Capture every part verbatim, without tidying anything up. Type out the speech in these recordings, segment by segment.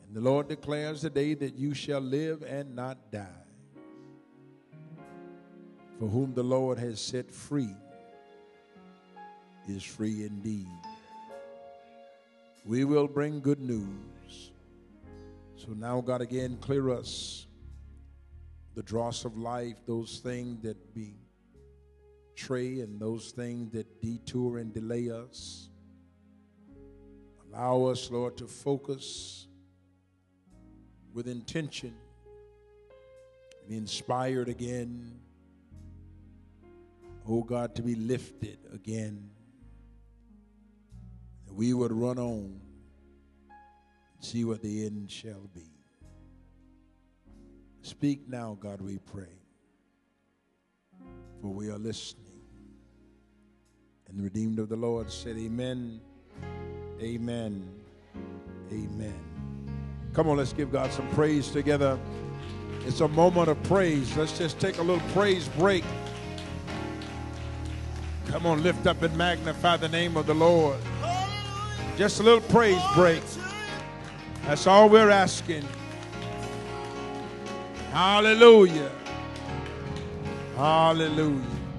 And the Lord declares today that you shall live and not die. For whom the Lord has set free is free indeed. We will bring good news. So now, God, again, clear us the dross of life, those things that betray and those things that detour and delay us. Allow us, Lord, to focus with intention, be inspired again. Oh God, to be lifted again. That we would run on and see what the end shall be. Speak now, God, we pray. For we are listening. And the redeemed of the Lord said, amen, amen, amen. Come on, let's give God some praise together. It's a moment of praise. Let's just take a little praise break. Come on, lift up and magnify the name of the Lord. Just a little praise break. That's all we're asking. Hallelujah. Hallelujah.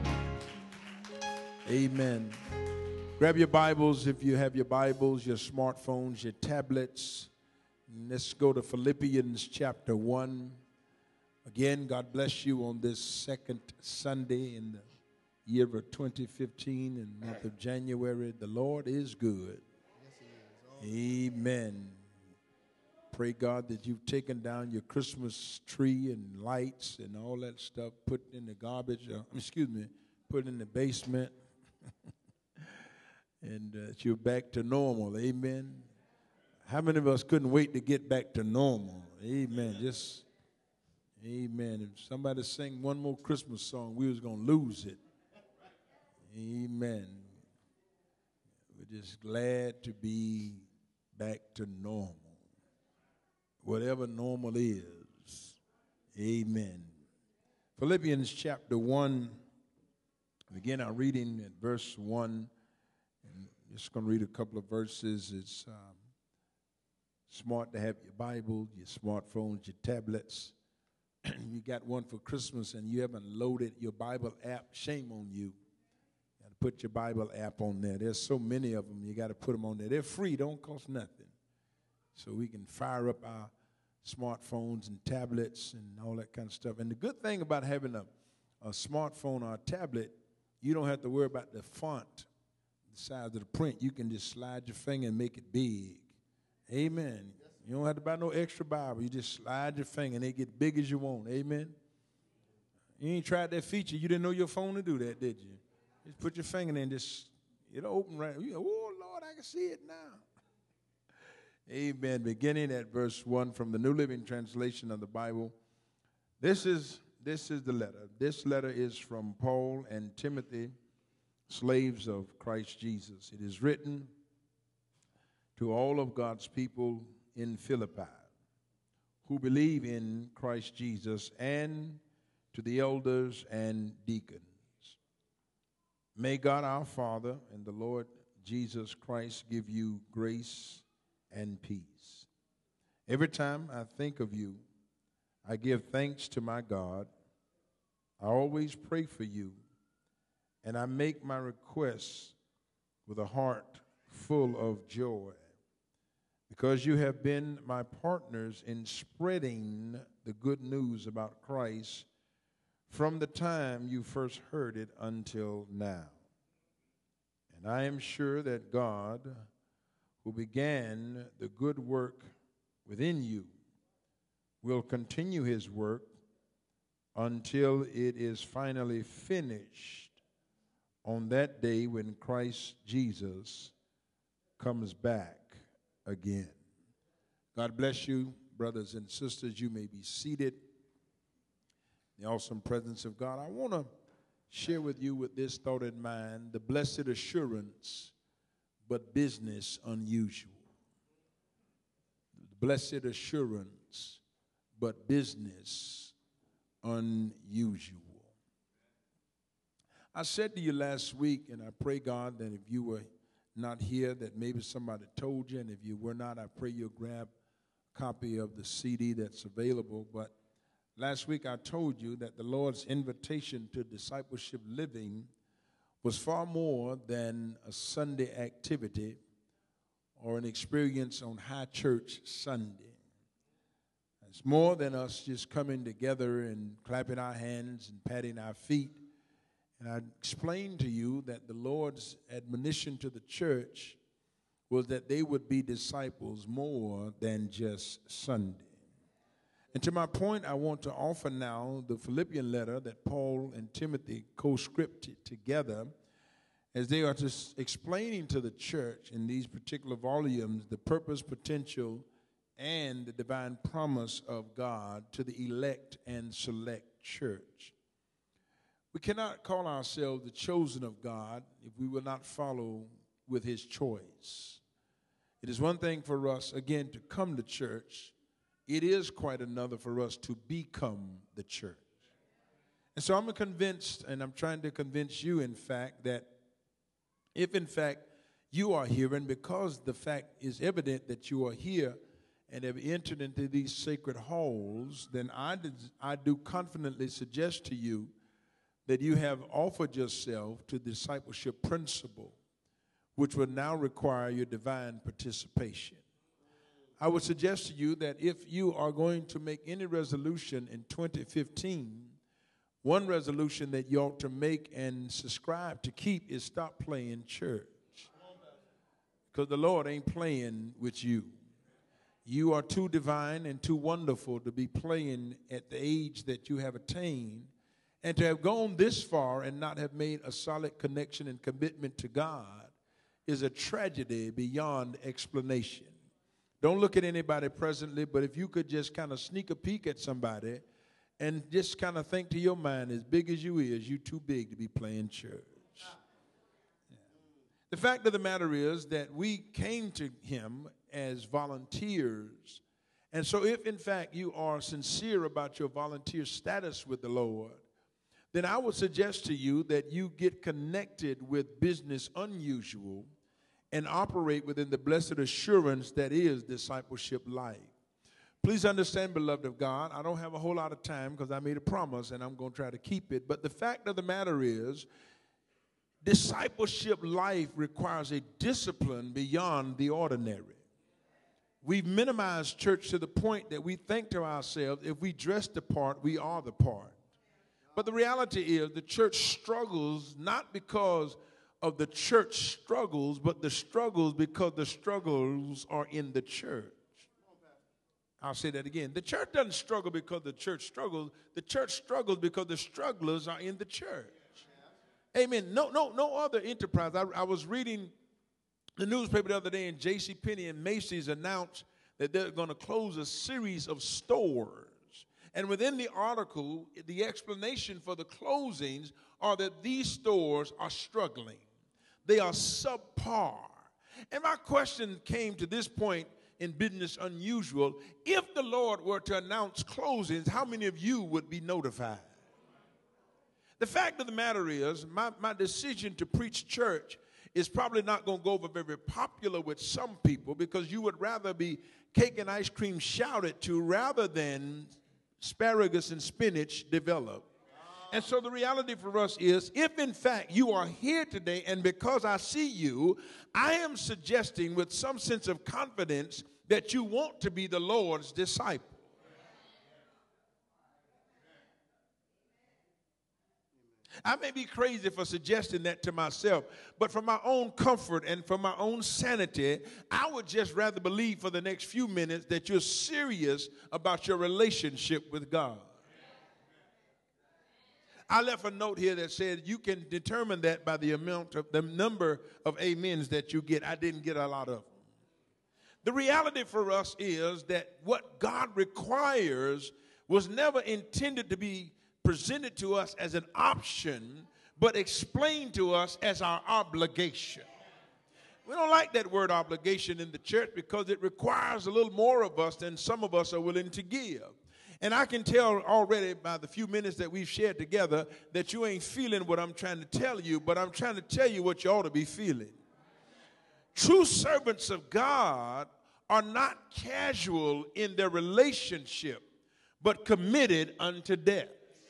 Amen. Grab your Bibles if you have your Bibles, your smartphones, your tablets. Let's go to Philippians chapter one. Again, God bless you on this second Sunday in the year of twenty fifteen and month of January. The Lord is good. Yes, he is. Amen. Pray God that you've taken down your Christmas tree and lights and all that stuff, put in the garbage, uh, excuse me, put in the basement, and uh, that you're back to normal. Amen. How many of us couldn't wait to get back to normal? Amen. Just, amen. If somebody sang one more Christmas song, we was going to lose it. Amen. We're just glad to be back to normal. Whatever normal is. Amen. Philippians chapter one. Begin our reading at verse one. And just going to read a couple of verses. It's um, smart to have your Bible, your smartphones, your tablets. You got one for Christmas and you haven't loaded your Bible app. Shame on you. Put your Bible app on there. There's so many of them. You got to put them on there. They're free. Don't cost nothing. So we can fire up our smartphones and tablets and all that kind of stuff. And the good thing about having a, a smartphone or a tablet, you don't have to worry about the font, the size of the print. You can just slide your finger and make it big. Amen. You don't have to buy no extra Bible. You just slide your finger and it get big as you want. Amen. You ain't tried that feature. You didn't know your phone to do that, did you? Just put your finger in and just, it'll open right. You know, oh, Lord, I can see it now. Amen. Beginning at verse one from the New Living Translation of the Bible. This is, this is the letter. This letter is from Paul and Timothy, slaves of Christ Jesus. It is written to all of God's people in Philippi who believe in Christ Jesus, and to the elders and deacons. May God our Father and the Lord Jesus Christ give you grace and peace. Every time I think of you, I give thanks to my God. I always pray for you, and I make my requests with a heart full of joy, because you have been my partners in spreading the good news about Christ from the time you first heard it until now. And I am sure that God, who began the good work within you, will continue his work until it is finally finished on that day when Christ Jesus comes back again. God bless you, brothers and sisters. You may be seated. The awesome presence of God. I want to share with you with this thought in mind, the blessed assurance, but business unusual. The blessed assurance, but business unusual. I said to you last week, and I pray, God, that if you were not here, that maybe somebody told you, and if you were not, I pray you'll grab a copy of the C D that's available. But last week I told you that the Lord's invitation to discipleship living was far more than a Sunday activity or an experience on High Church Sunday. It's more than us just coming together and clapping our hands and patting our feet. And I explained to you that the Lord's admonition to the church was that they would be disciples more than just Sunday. And to my point, I want to offer now the Philippian letter that Paul and Timothy co-scripted together as they are just explaining to the church in these particular volumes the purpose, potential, and the divine promise of God to the elect and select church. We cannot call ourselves the chosen of God if we will not follow with his choice. It is one thing for us, again, to come to church. It is quite another for us to become the church. And so I'm convinced, and I'm trying to convince you, in fact, that if, in fact, you are here, and because the fact is evident that you are here and have entered into these sacred halls, then I, did, I do confidently suggest to you that you have offered yourself to discipleship principle, which will now require your divine participation. I would suggest to you that if you are going to make any resolution in twenty fifteen, one resolution that you ought to make and subscribe to keep is stop playing church. Because the Lord ain't playing with you. You are too divine and too wonderful to be playing at the age that you have attained, and to have gone this far and not have made a solid connection and commitment to God is a tragedy beyond explanation. Don't look at anybody presently, but if you could just kind of sneak a peek at somebody and just kind of think to your mind, as big as you is, you too big to be playing church. Yeah. The fact of the matter is that we came to him as volunteers. And so if, in fact, you are sincere about your volunteer status with the Lord, then I would suggest to you that you get connected with business unusual and operate within the blessed assurance that is discipleship life. Please understand, beloved of God, I don't have a whole lot of time because I made a promise and I'm going to try to keep it. But the fact of the matter is, discipleship life requires a discipline beyond the ordinary. We've minimized church to the point that we think to ourselves, if we dress the part, we are the part. But the reality is the church struggles not because of the church struggles, but the struggles because the struggles are in the church. I'll say that again. The church doesn't struggle because the church struggles. The church struggles because the strugglers are in the church. Amen. No, no, no other enterprise. I, I was reading the newspaper the other day, and J C Penney and Macy's announced that they're going to close a series of stores. And within the article, the explanation for the closings are that these stores are struggling. They are subpar. And my question came to this point in business unusual. If the Lord were to announce closings, how many of you would be notified? The fact of the matter is, my, my decision to preach church is probably not going to go over very popular with some people, because you would rather be cake and ice cream shouted to rather than asparagus and spinach develop. And so the reality for us is, if in fact you are here today and because I see you, I am suggesting with some sense of confidence that you want to be the Lord's disciple. I may be crazy for suggesting that to myself, but for my own comfort and for my own sanity, I would just rather believe for the next few minutes that you're serious about your relationship with God. I left a note here that said you can determine that by the amount of the number of amens that you get. I didn't get a lot of them. The reality for us is that what God requires was never intended to be presented to us as an option, but explained to us as our obligation. We don't like that word obligation in the church because it requires a little more of us than some of us are willing to give. And I can tell already by the few minutes that we've shared together that you ain't feeling what I'm trying to tell you, but I'm trying to tell you what you ought to be feeling. True servants of God are not casual in their relationship, but committed unto death.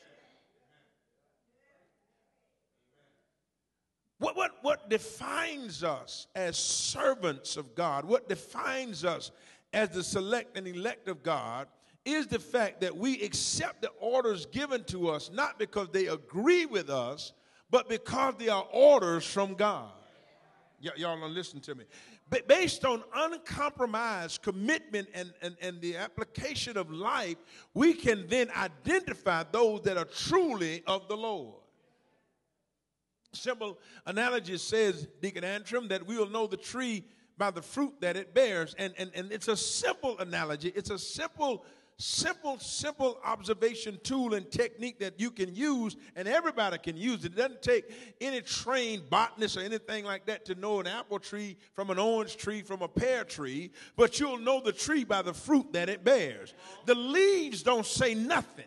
What, what, what defines us as servants of God, what defines us as the select and elect of God, is the fact that we accept the orders given to us, not because they agree with us, but because they are orders from God. Y- y'all don't listen to me. But based on uncompromised commitment and, and, and the application of life, we can then identify those that are truly of the Lord. Simple analogy says, Deacon Antrim, that we will know the tree by the fruit that it bears. And, and, and it's a simple analogy. It's a simple, simple, simple observation tool and technique that you can use, and everybody can use it. It doesn't take any trained botanist or anything like that to know an apple tree from an orange tree from a pear tree, but you'll know the tree by the fruit that it bears. The leaves don't say nothing.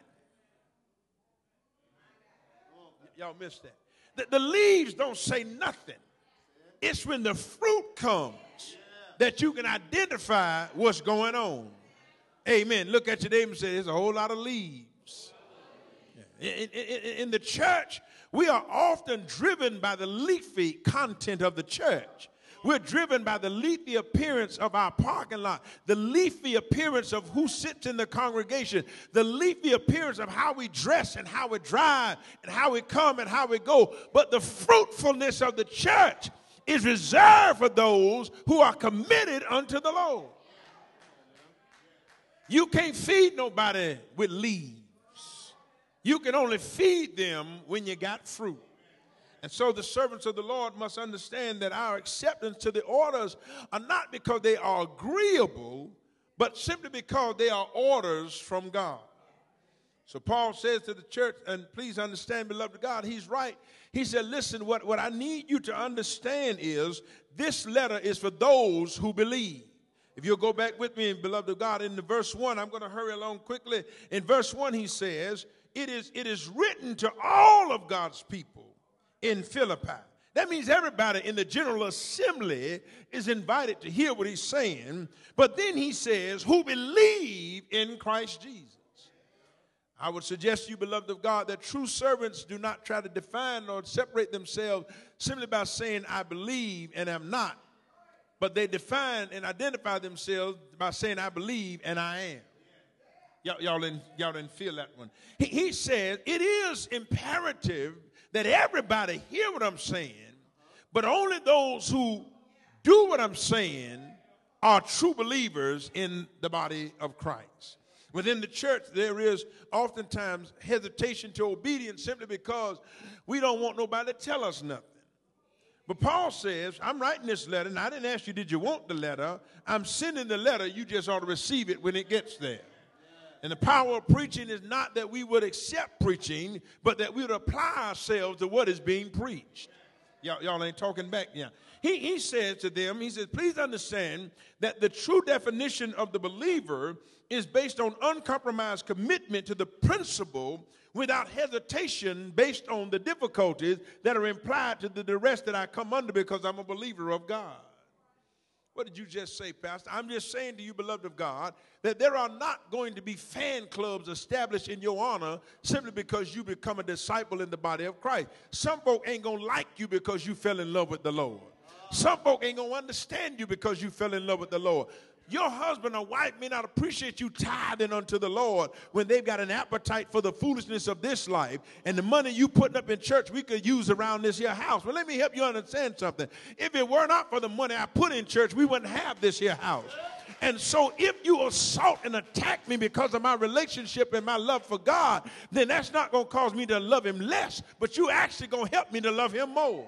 Y'all missed that. The, the leaves don't say nothing. It's when the fruit comes that you can identify what's going on. Amen. Look at your neighbor and say, there's a whole lot of leaves. In, in, in the church, we are often driven by the leafy content of the church. We're driven by the leafy appearance of our parking lot, the leafy appearance of who sits in the congregation, the leafy appearance of how we dress and how we drive and how we come and how we go. But the fruitfulness of the church is reserved for those who are committed unto the Lord. You can't feed nobody with leaves. You can only feed them when you got fruit. And so the servants of the Lord must understand that our acceptance to the orders are not because they are agreeable, but simply because they are orders from God. So Paul says to the church, and please understand, beloved God, he's right. He said, listen, what, what I need you to understand is this letter is for those who believe. If you'll go back with me, beloved of God, in the verse one, I'm going to hurry along quickly. In verse one, he says, it is, it is written to all of God's people in Philippi. That means everybody in the general assembly is invited to hear what he's saying. But then he says, who believe in Christ Jesus. I would suggest to you, beloved of God, that true servants do not try to define or separate themselves simply by saying, I believe and am not. But they define and identify themselves by saying, I believe and I am. Y'all, y'all, didn't, y'all didn't feel that one. He, he says, it is imperative that everybody hear what I'm saying, but only those who do what I'm saying are true believers in the body of Christ. Within the church, there is oftentimes hesitation to obedience simply because we don't want nobody to tell us nothing. But Paul says, I'm writing this letter, and I didn't ask you, did you want the letter? I'm sending the letter. You just ought to receive it when it gets there. And the power of preaching is not that we would accept preaching, but that we would apply ourselves to what is being preached. Y'all, y'all ain't talking back yet. He, he says to them, he says, please understand that the true definition of the believer is based on uncompromised commitment to the principle without hesitation based on the difficulties that are implied to the duress that I come under because I'm a believer of God. What did you just say, Pastor? I'm just saying to you, beloved of God, that there are not going to be fan clubs established in your honor simply because you become a disciple in the body of Christ. Some folk ain't going to like you because you fell in love with the Lord. Some folk ain't going to understand you because you fell in love with the Lord. Your husband or wife may not appreciate you tithing unto the Lord when they've got an appetite for the foolishness of this life, and the money you putting up in church we could use around this here house. Well, let me help you understand something. If it were not for the money I put in church, we wouldn't have this here house. And so if you assault and attack me because of my relationship and my love for God, then that's not going to cause me to love him less, but you actually going to help me to love him more.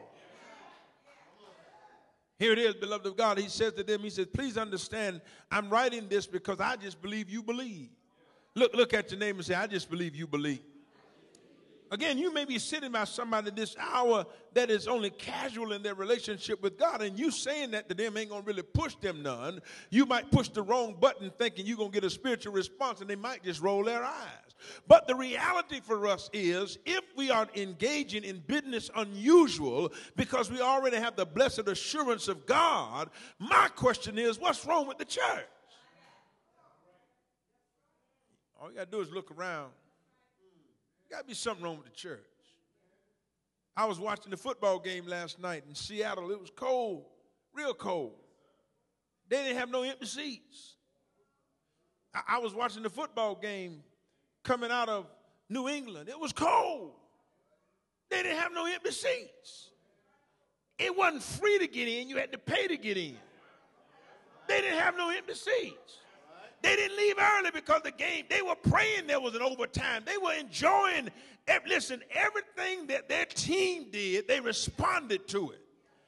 Here it is, beloved of God. He says to them, he says, please understand, I'm writing this because I just believe you believe. Look, look at your neighbor and say, I just believe you believe. Again, you may be sitting by somebody this hour that is only casual in their relationship with God, and you saying that to them ain't going to really push them none. You might push the wrong button thinking you're going to get a spiritual response, and they might just roll their eyes. But the reality for us is, if we are engaging in business unusual because we already have the blessed assurance of God, my question is, what's wrong with the church? All you got to do is look around. Got to be something wrong with the church. I was watching the football game last night in Seattle. It was cold, real cold. They didn't have no empty seats. I, I was watching the football game coming out of New England. It was cold. They didn't have no empty seats. It wasn't free to get in. You had to pay to get in. They didn't have no empty seats. They didn't leave early because the game, they were praying there was an overtime. They were enjoying, listen, everything that their team did, they responded to it.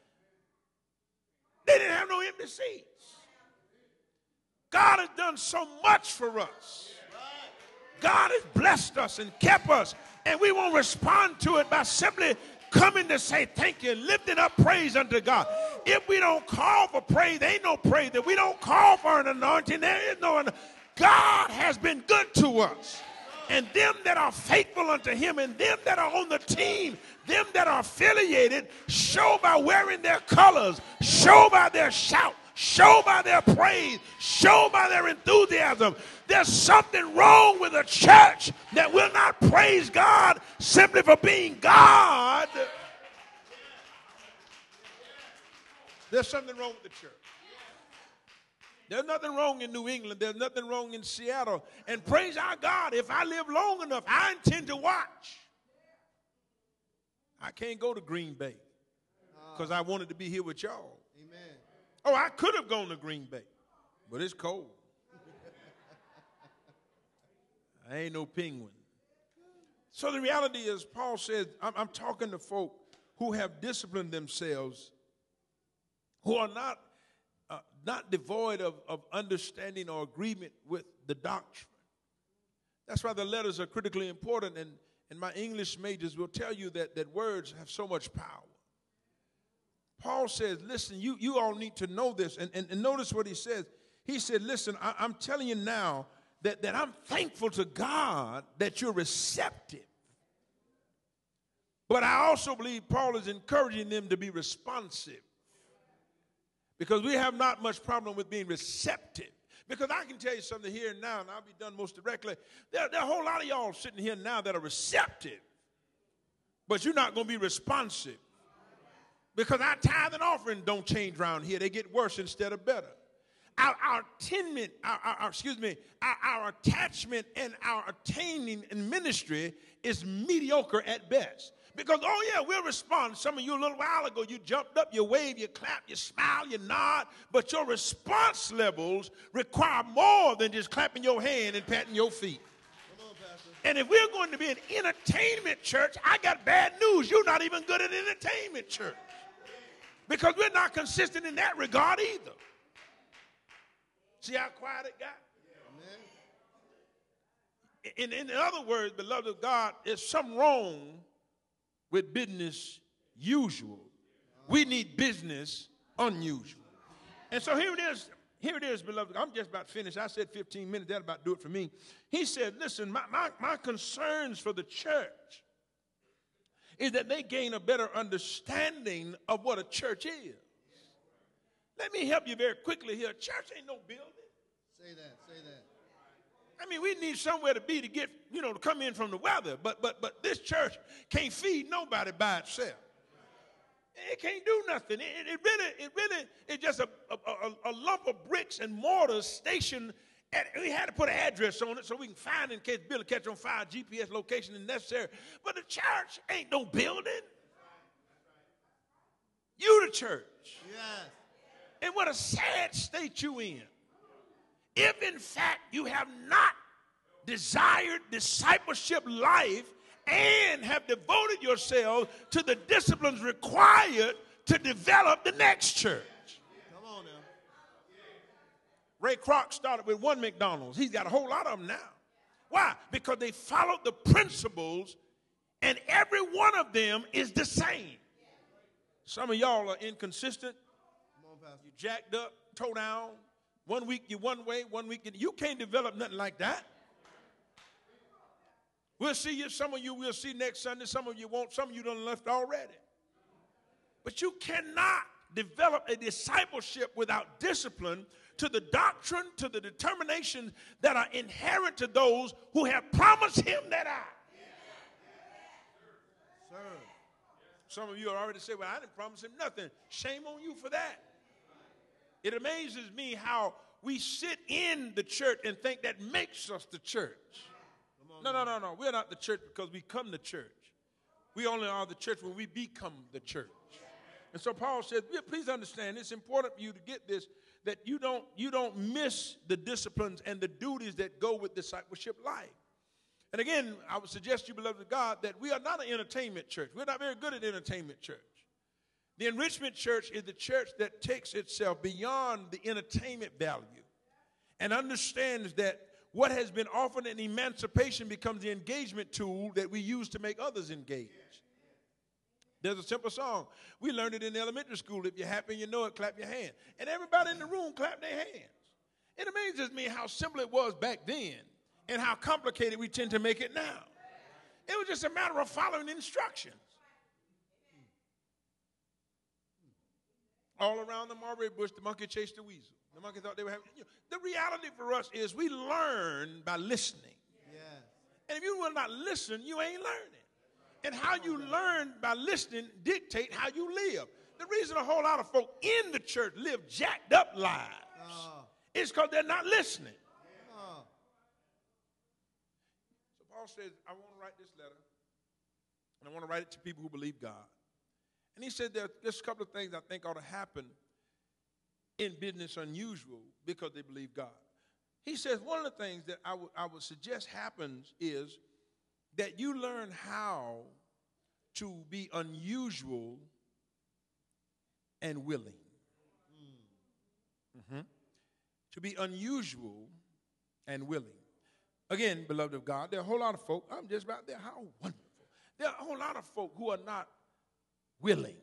They didn't have no empty seats. God has done so much for us. God has blessed us and kept us, and we won't respond to it by simply coming to say thank you, lifting up praise unto God. If we don't call for praise, there ain't no praise. If we don't call for an anointing, there is no anointing. God has been good to us. And them that are faithful unto him, and them that are on the team, them that are affiliated, show by wearing their colors, show by their shout, show by their praise, show by their enthusiasm. There's something wrong with a church that will not praise God simply for being God. There's something wrong with the church. There's nothing wrong in New England. There's nothing wrong in Seattle. And praise our God, if I live long enough, I intend to watch. I can't go to Green Bay because I wanted to be here with y'all. Amen. Oh, I could have gone to Green Bay, but it's cold. I ain't no penguin. So the reality is, Paul says, I'm, I'm talking to folk who have disciplined themselves, who are not, uh, not devoid of, of understanding or agreement with the doctrine. That's why the letters are critically important, and, and my English majors will tell you that, that words have so much power. Paul says, listen, you, you all need to know this. And, and, and notice what he says. He said, listen, I, I'm telling you now that, that I'm thankful to God that you're receptive. But I also believe Paul is encouraging them to be responsive. Because we have not much problem with being receptive. Because I can tell you something here and now, and I'll be done most directly. There, there are a whole lot of y'all sitting here now that are receptive. But you're not going to be responsive. Because our tithe and offering don't change around here. They get worse instead of better. Our, our attainment, our, our, our, excuse me, our, our attachment and our attaining in ministry is mediocre at best. Because, oh yeah, we'll respond. Some of you a little while ago, you jumped up, you wave, you clap, you smile, you nod. But your response levels require more than just clapping your hand and patting your feet. Come on, Pastor. And if we're going to be an entertainment church, I got bad news. You're not even good at entertainment church. Because we're not consistent in that regard either. See how quiet it got? In, in other words, beloved of God, there's something wrong with business usual. We need business unusual. And so here it is. Here it is, beloved. I'm just about finished. I said fifteen minutes. That'll about do it for me. He said, listen, my, my, my concerns for the church is that they gain a better understanding of what a church is. Let me help you very quickly here. Church ain't no building. Say that, say that. I mean, we need somewhere to be to get, you know, to come in from the weather. But but but this church can't feed nobody by itself. It can't do nothing. It, it really, it really, it's just a, a, a, a lump of bricks and mortar stationed. And we had to put an address on it so we can find it in case Bill will catch on fire, G P S location is necessary. But the church ain't no building. You the church. Yes. And what a sad state you in. If in fact you have not desired discipleship life and have devoted yourself to the disciplines required to develop the next church. Come on now. Ray Kroc started with one McDonald's. He's got a whole lot of them now. Why? Because they followed the principles and every one of them is the same. Some of y'all are inconsistent. Come on, Pastor. You jacked up, toe down. One week you're one way, one week you, you can't develop nothing like that. We'll see you. Some of you we'll see next Sunday. Some of you won't. Some of you done left already. But you cannot develop a discipleship without discipline to the doctrine, to the determination that are inherent to those who have promised him that I. Sir. Some of you already say, well, I didn't promise him nothing. Shame on you for that. It amazes me how we sit in the church and think that makes us the church. No, no, no, no. We're not the church because we come to church. We only are the church when we become the church. And so Paul said, yeah, please understand, it's important for you to get this, that you don't, you don't miss the disciplines and the duties that go with discipleship life. And again, I would suggest to you, beloved of God, that we are not an entertainment church. We're not very good at entertainment church. The enrichment church is the church that takes itself beyond the entertainment value and understands that what has been offered in emancipation becomes the engagement tool that we use to make others engage. There's a simple song. We learned it in elementary school. If you're happy and you know it, clap your hand. And everybody in the room clap their hands. It amazes me how simple it was back then and how complicated we tend to make it now. It was just a matter of following instructions. All around the mulberry bush, the monkey chased the weasel. The monkey thought they were having, you know, the reality for us is we learn by listening. Yes. And if you will not listen, you ain't learning. And how you learn by listening dictate how you live. The reason a whole lot of folk in the church live jacked up lives Uh, is because they're not listening. uh, So Paul says, I want to write this letter, and I want to write it to people who believe God. And he said there, there's a couple of things I think ought to happen in business unusual because they believe God. He says one of the things that I would I would suggest happens is that you learn how to be unusual and willing. Mm-hmm. To be unusual and willing. Again, beloved of God, there are a whole lot of folk, I'm just about there, how wonderful. There are a whole lot of folk who are not willing.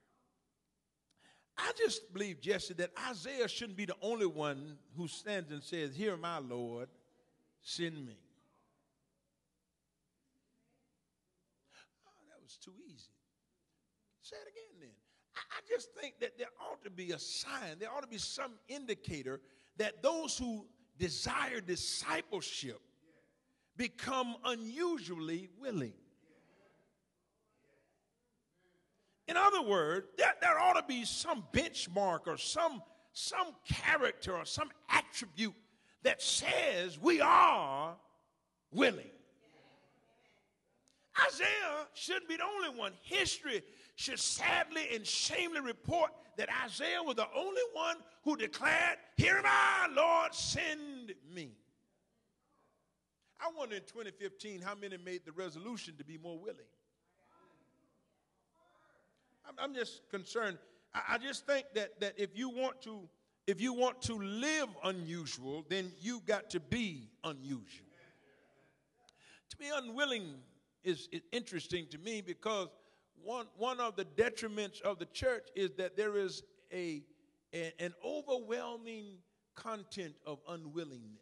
I just believe, Jesse, that Isaiah shouldn't be the only one who stands and says, here, my Lord, send me. Oh, that was too easy. Say it again then. I, I just think that there ought to be a sign, there ought to be some indicator that those who desire discipleship become unusually willing. In other words, there, there ought to be some benchmark or some, some character or some attribute that says we are willing. Isaiah shouldn't be the only one. History should sadly and shamefully report that Isaiah was the only one who declared, here am I, Lord, send me. I wonder in twenty fifteen how many made the resolution to be more willing. I'm just concerned. I just think that, that if you want to, if you want to live unusual, then you've got to be unusual. To be unwilling is, is interesting to me because one, one of the detriments of the church is that there is a, a an overwhelming content of unwillingness.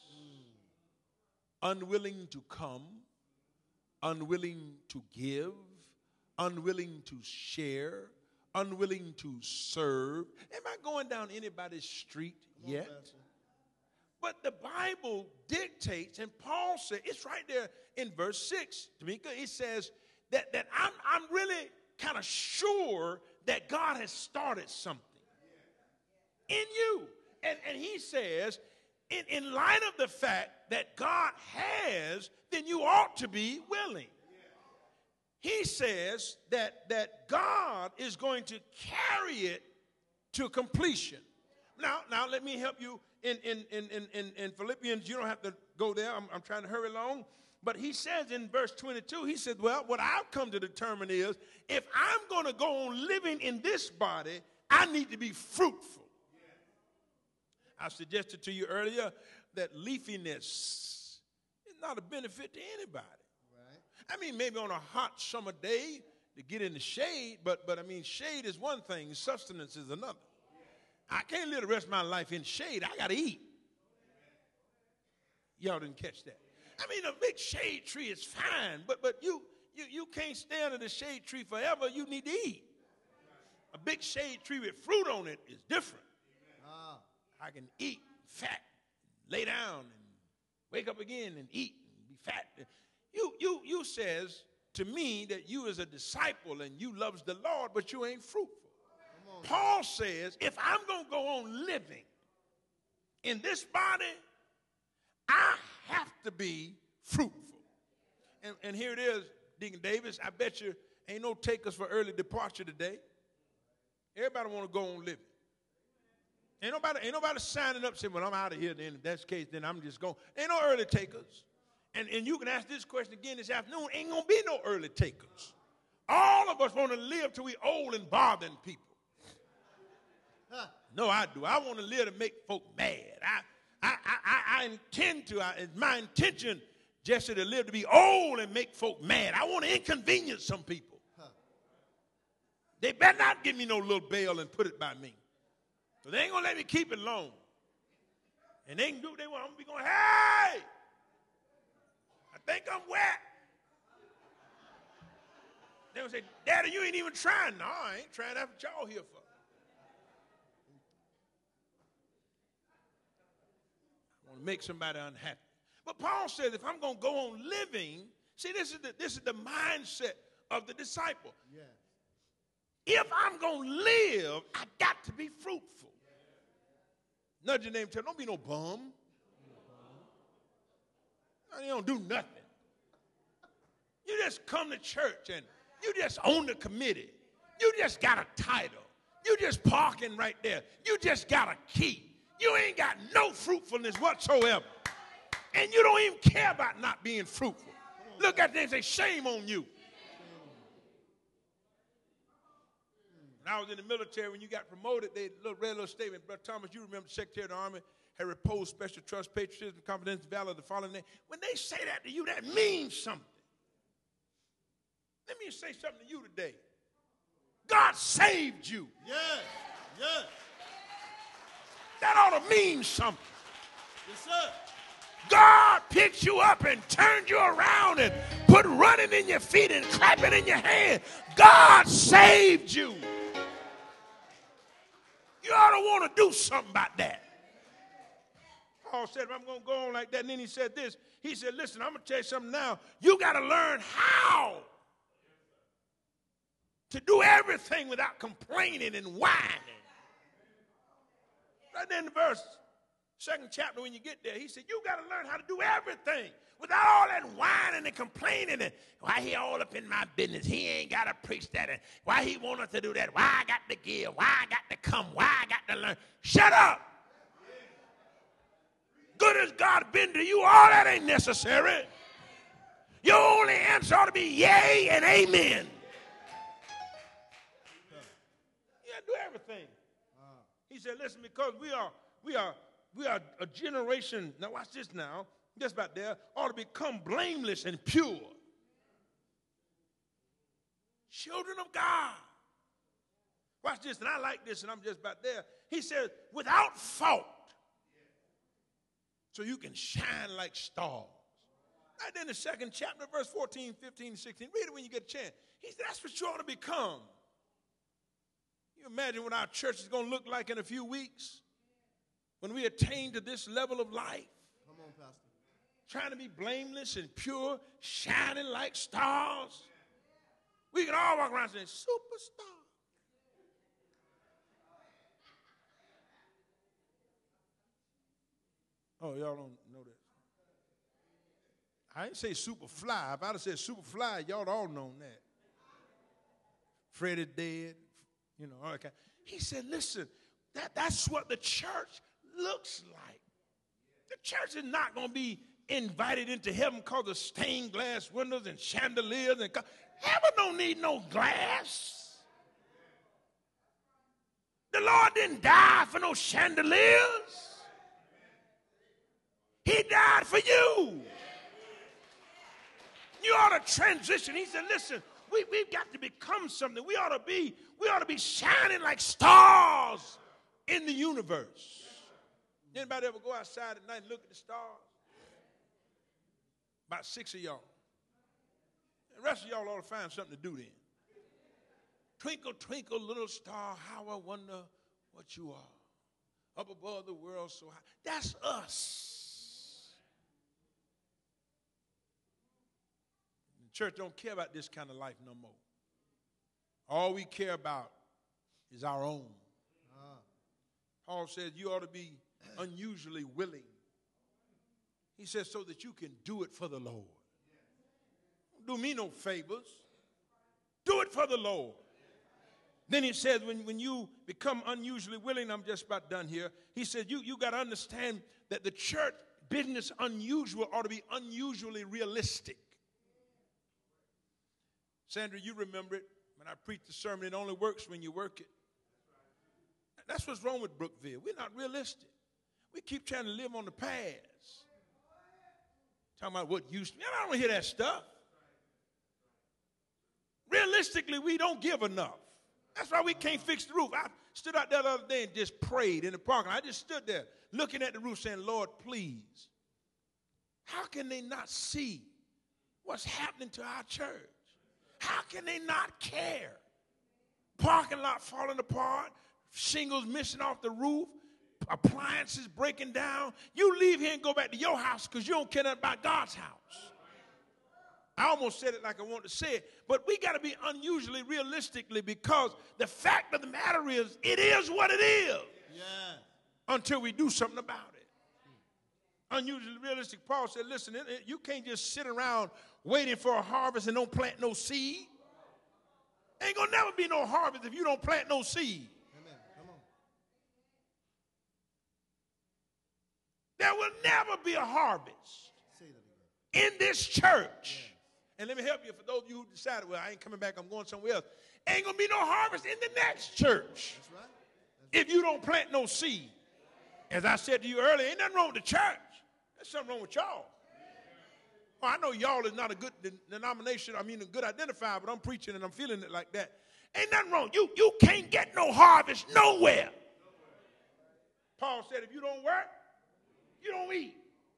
Mm. Unwilling to come, unwilling to give, unwilling to share, unwilling to serve. Am I going down anybody's street yet? on, But the Bible dictates, and Paul said, it's right there in verse six, Tamika, it says that, that I'm, I'm really kind of sure that God has started something in you. And, and he says, in, in light of the fact that God has, then you ought to be willing. He says that, that God is going to carry it to completion. Now, now let me help you in, in, in, in, in Philippians. You don't have to go there. I'm, I'm trying to hurry along. But he says in verse twenty-two, he said, well, what I've come to determine is if I'm going to go on living in this body, I need to be fruitful. I suggested to you earlier that leafiness is not a benefit to anybody. I mean, maybe on a hot summer day to get in the shade, but, but I mean, shade is one thing, sustenance is another. I can't live the rest of my life in shade. I got to eat. Y'all didn't catch that. I mean, a big shade tree is fine, but, but you, you, you can't stay under the shade tree forever. You need to eat. A big shade tree with fruit on it is different. Ah. I can eat fat, lay down, and wake up again and eat and be fat. You, you, you says to me that you is a disciple and you loves the Lord, but you ain't fruitful. Paul says, if I'm going to go on living in this body, I have to be fruitful. And, and here it is, Deacon Davis. I bet you ain't no takers for early departure today. Everybody want to go on living. Ain't nobody, ain't nobody signing up saying, well, I'm out of here then. If that's the case, then I'm just going. Ain't no early takers. And, and you can ask this question again this afternoon. Ain't going to be no early takers. All of us want to live till we old and bothering people. Huh. No, I do. I want to live to make folk mad. I, I, I, I intend to. I, it's my intention, Jesse, to live to be old and make folk mad. I want to inconvenience some people. Huh. They better not give me no little bail and put it by me. So they ain't going to let me keep it long. And they can do what they want. I'm going to be going, hey, I think I'm wet. They will say, Daddy, you ain't even trying. No, I ain't trying. That's what y'all here for. I want to make somebody unhappy. But Paul says if I'm going to go on living, see, this is the, this is the mindset of the disciple. Yeah. If I'm going to live, I got to be fruitful. Nudge your name and tell, don't be no bum. No, you don't do nothing. You just come to church and you just own the committee. You just got a title. You just parking right there. You just got a key. You ain't got no fruitfulness whatsoever. And you don't even care about not being fruitful. Look at them and say, shame on you. When I was in the military, when you got promoted, they read a little statement. Brother Thomas, you remember the Secretary of the Army had reposed special trust, patriotism, confidence, valor, the following name. When they say that to you, that means something. Let me say something to you today. God saved you. Yes, yes. That ought to mean something. Yes, sir. God picked you up and turned you around and put running in your feet and clapping in your hand. God saved you. You ought to want to do something about that. Paul said, if I'm going to go on like that, and then he said this. He said, listen, I'm going to tell you something now. You got to learn how to do everything without complaining and whining. Right there in the verse, second chapter, when you get there, he said, you got to learn how to do everything without all that whining and complaining. And why he all up in my business? He ain't got to preach that. And why he want us to do that? Why I got to give? Why I got to come? Why I got to learn? Shut up. Good as God been to you, all that ain't necessary. Your only answer ought to be yay and amen. You got to do everything. He said, listen, because we are, we are, we are a generation, now watch this now, just about there, ought to become blameless and pure. Children of God. Watch this, and I like this, and I'm just about there. He said, without fault, so you can shine like stars. Right there in the second chapter, verse fourteen, fifteen, sixteen. Read it when you get a chance. He said, that's what you ought to become. You imagine what our church is going to look like in a few weeks when we attain to this level of life. Come on, Pastor. Trying to be blameless and pure, shining like stars. We can all walk around saying, superstar. Oh, y'all don't know that. I didn't say super fly. If I'd have said super fly, y'all all known that. Freddie dead. You know, okay. He said, listen, that, that's what the church looks like. The church is not going to be invited into heaven because of stained glass windows and chandeliers. And heaven don't need no glass. The Lord didn't die for no chandeliers. He died for you. You ought to transition. He said, listen, we, we've got to become something. We ought to be, we ought to be shining like stars in the universe. Anybody ever go outside at night and look at the stars? About six of y'all. The rest of y'all ought to find something to do then. Twinkle, twinkle, little star, how I wonder what you are. Up above the world so high. That's us. The church don't care about this kind of life no more. All we care about is our own. Ah. Paul said you ought to be unusually willing. He says so that you can do it for the Lord. Don't do me no favors. Do it for the Lord. Then he says when, when you become unusually willing, I'm just about done here. He said you, you got to understand that the church business unusual ought to be unusually realistic. Sandra, you remember it when I preached the sermon. It only works when you work it. That's what's wrong with Brookville. We're not realistic. We keep trying to live on the past. Talking about what used to be. I don't want to hear that stuff. Realistically, we don't give enough. That's why we can't fix the roof. I stood out there the other day and just prayed in the parking lot. I just stood there looking at the roof saying, Lord, please, how can they not see what's happening to our church? How can they not care? Parking lot falling apart, shingles missing off the roof, appliances breaking down. You leave here and go back to your house because you don't care nothing about God's house. I almost said it like I wanted to say it, but we got to be unusually realistically because the fact of the matter is, it is what it is. Yeah. Until we do something about it. Unusually realistic. Paul said, listen, it, it, you can't just sit around waiting for a harvest and don't plant no seed. Ain't gonna never be no harvest if you don't plant no seed. Amen. Come on. There will never be a harvest in this church. And let me help you, for those of you who decided, well, I ain't coming back, I'm going somewhere else. Ain't going to be no harvest in the next church. That's right. That's if you don't plant no seed. As I said to you earlier, ain't nothing wrong with the church. There's something wrong with y'all. Oh, I know y'all is not a good denomination, I mean a good identifier, but I'm preaching and I'm feeling it like that. Ain't nothing wrong. You, you can't get no harvest nowhere. Paul said, if you don't work, you don't eat.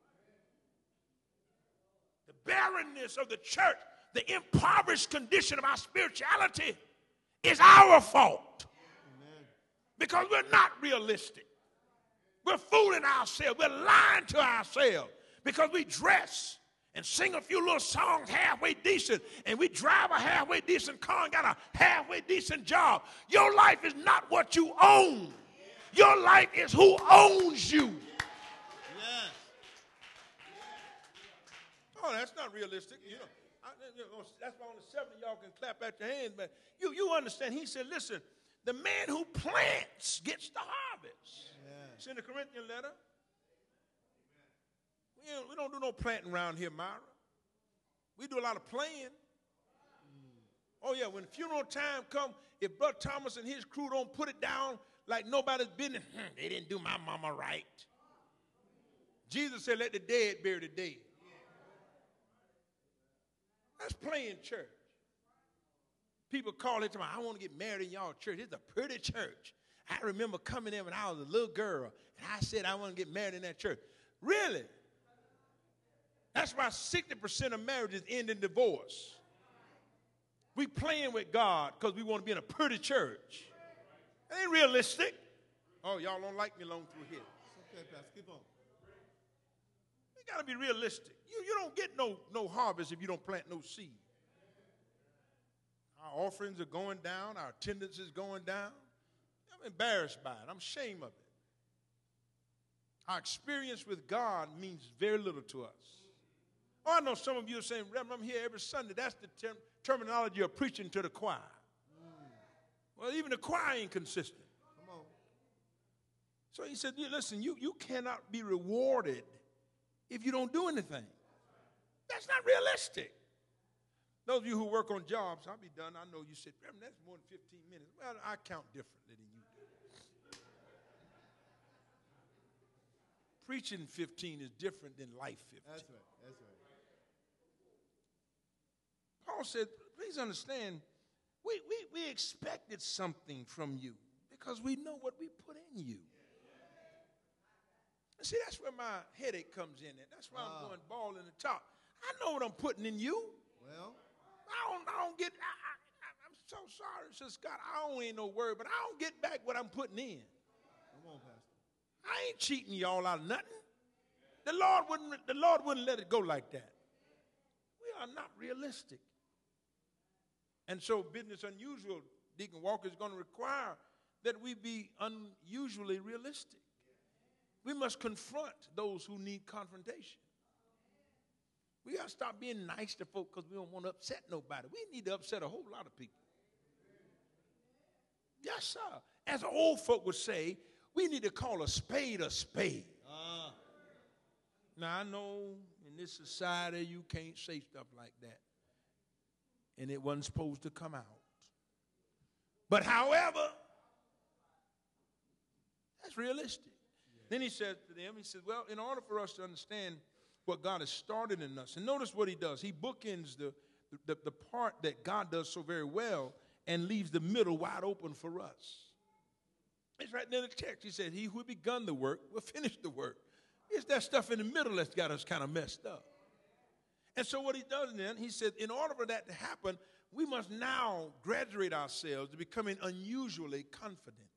Barrenness of the church, the impoverished condition of our spirituality is our fault. Amen. Because we're not realistic. We're fooling ourselves. We're lying to ourselves because we dress and sing a few little songs halfway decent, and we drive a halfway decent car and got a halfway decent job. Your life is not what you own. Your life is who owns you. Oh, that's not realistic. You know, I, you know, that's why only seven of y'all can clap at your hands. But you, you understand. He said, listen, the man who plants gets the harvest. Yeah. It's in the Corinthian letter. We don't, we don't do no planting around here, Myra. We do a lot of playing. Mm. Oh, yeah, when funeral time comes, if Brother Thomas and his crew don't put it down like nobody's business, hmm, they didn't do my mama right. Jesus said, let the dead bury the dead. That's playing church. People call it to me, I want to get married in y'all church. It's a pretty church. I remember coming in when I was a little girl, and I said I want to get married in that church. Really? That's why sixty percent of marriages end in divorce. We playing with God because we want to be in a pretty church. That ain't realistic. Oh, y'all don't like me long through here. It's okay, Pastor. Keep on. We got to be realistic. You, you don't get no, no harvest if you don't plant no seed. Our offerings are going down. Our attendance is going down. I'm embarrassed by it. I'm ashamed of it. Our experience with God means very little to us. Oh, I know some of you are saying, Reverend, I'm here every Sunday. That's the term, terminology of preaching to the choir. Mm. Well, even the choir ain't consistent. Come on. So he said, listen, you, you cannot be rewarded if you don't do anything. That's not realistic. Those of you who work on jobs, I'll be done. I know you said, Reverend, that's more than fifteen minutes. Well, I count differently than you do. Preaching fifteen is different than life fifteen. That's right. That's right. Paul said, please understand, we, we, we expected something from you because we know what we put in you. And see, that's where my headache comes in at. That's why uh, I'm going ball in the top. I know what I'm putting in you. Well, I don't, I don't get, I, I, I'm so sorry, Sister Scott. I don't ain't no word, but I don't get back what I'm putting in. Come on, Pastor. I ain't cheating y'all out of nothing. The Lord wouldn't, the Lord wouldn't let it go like that. We are not realistic. And so business unusual, Deacon Walker, is going to require that we be unusually realistic. We must confront those who need confrontation. We got to stop being nice to folk because we don't want to upset nobody. We need to upset a whole lot of people. Yes, sir. As old folk would say, we need to call a spade a spade. Uh. Now, I know in this society you can't say stuff like that. And it wasn't supposed to come out. But however, that's realistic. Yeah. Then he says to them, he says, well, in order for us to understand what God has started in us, and notice what he does. He bookends the, the, the part that God does so very well and leaves the middle wide open for us. It's right there in the text. He said, he who begun the work will finish the work. It's that stuff in the middle that's got us kind of messed up. And so what he does then, he said, in order for that to happen, we must now graduate ourselves to becoming unusually confident.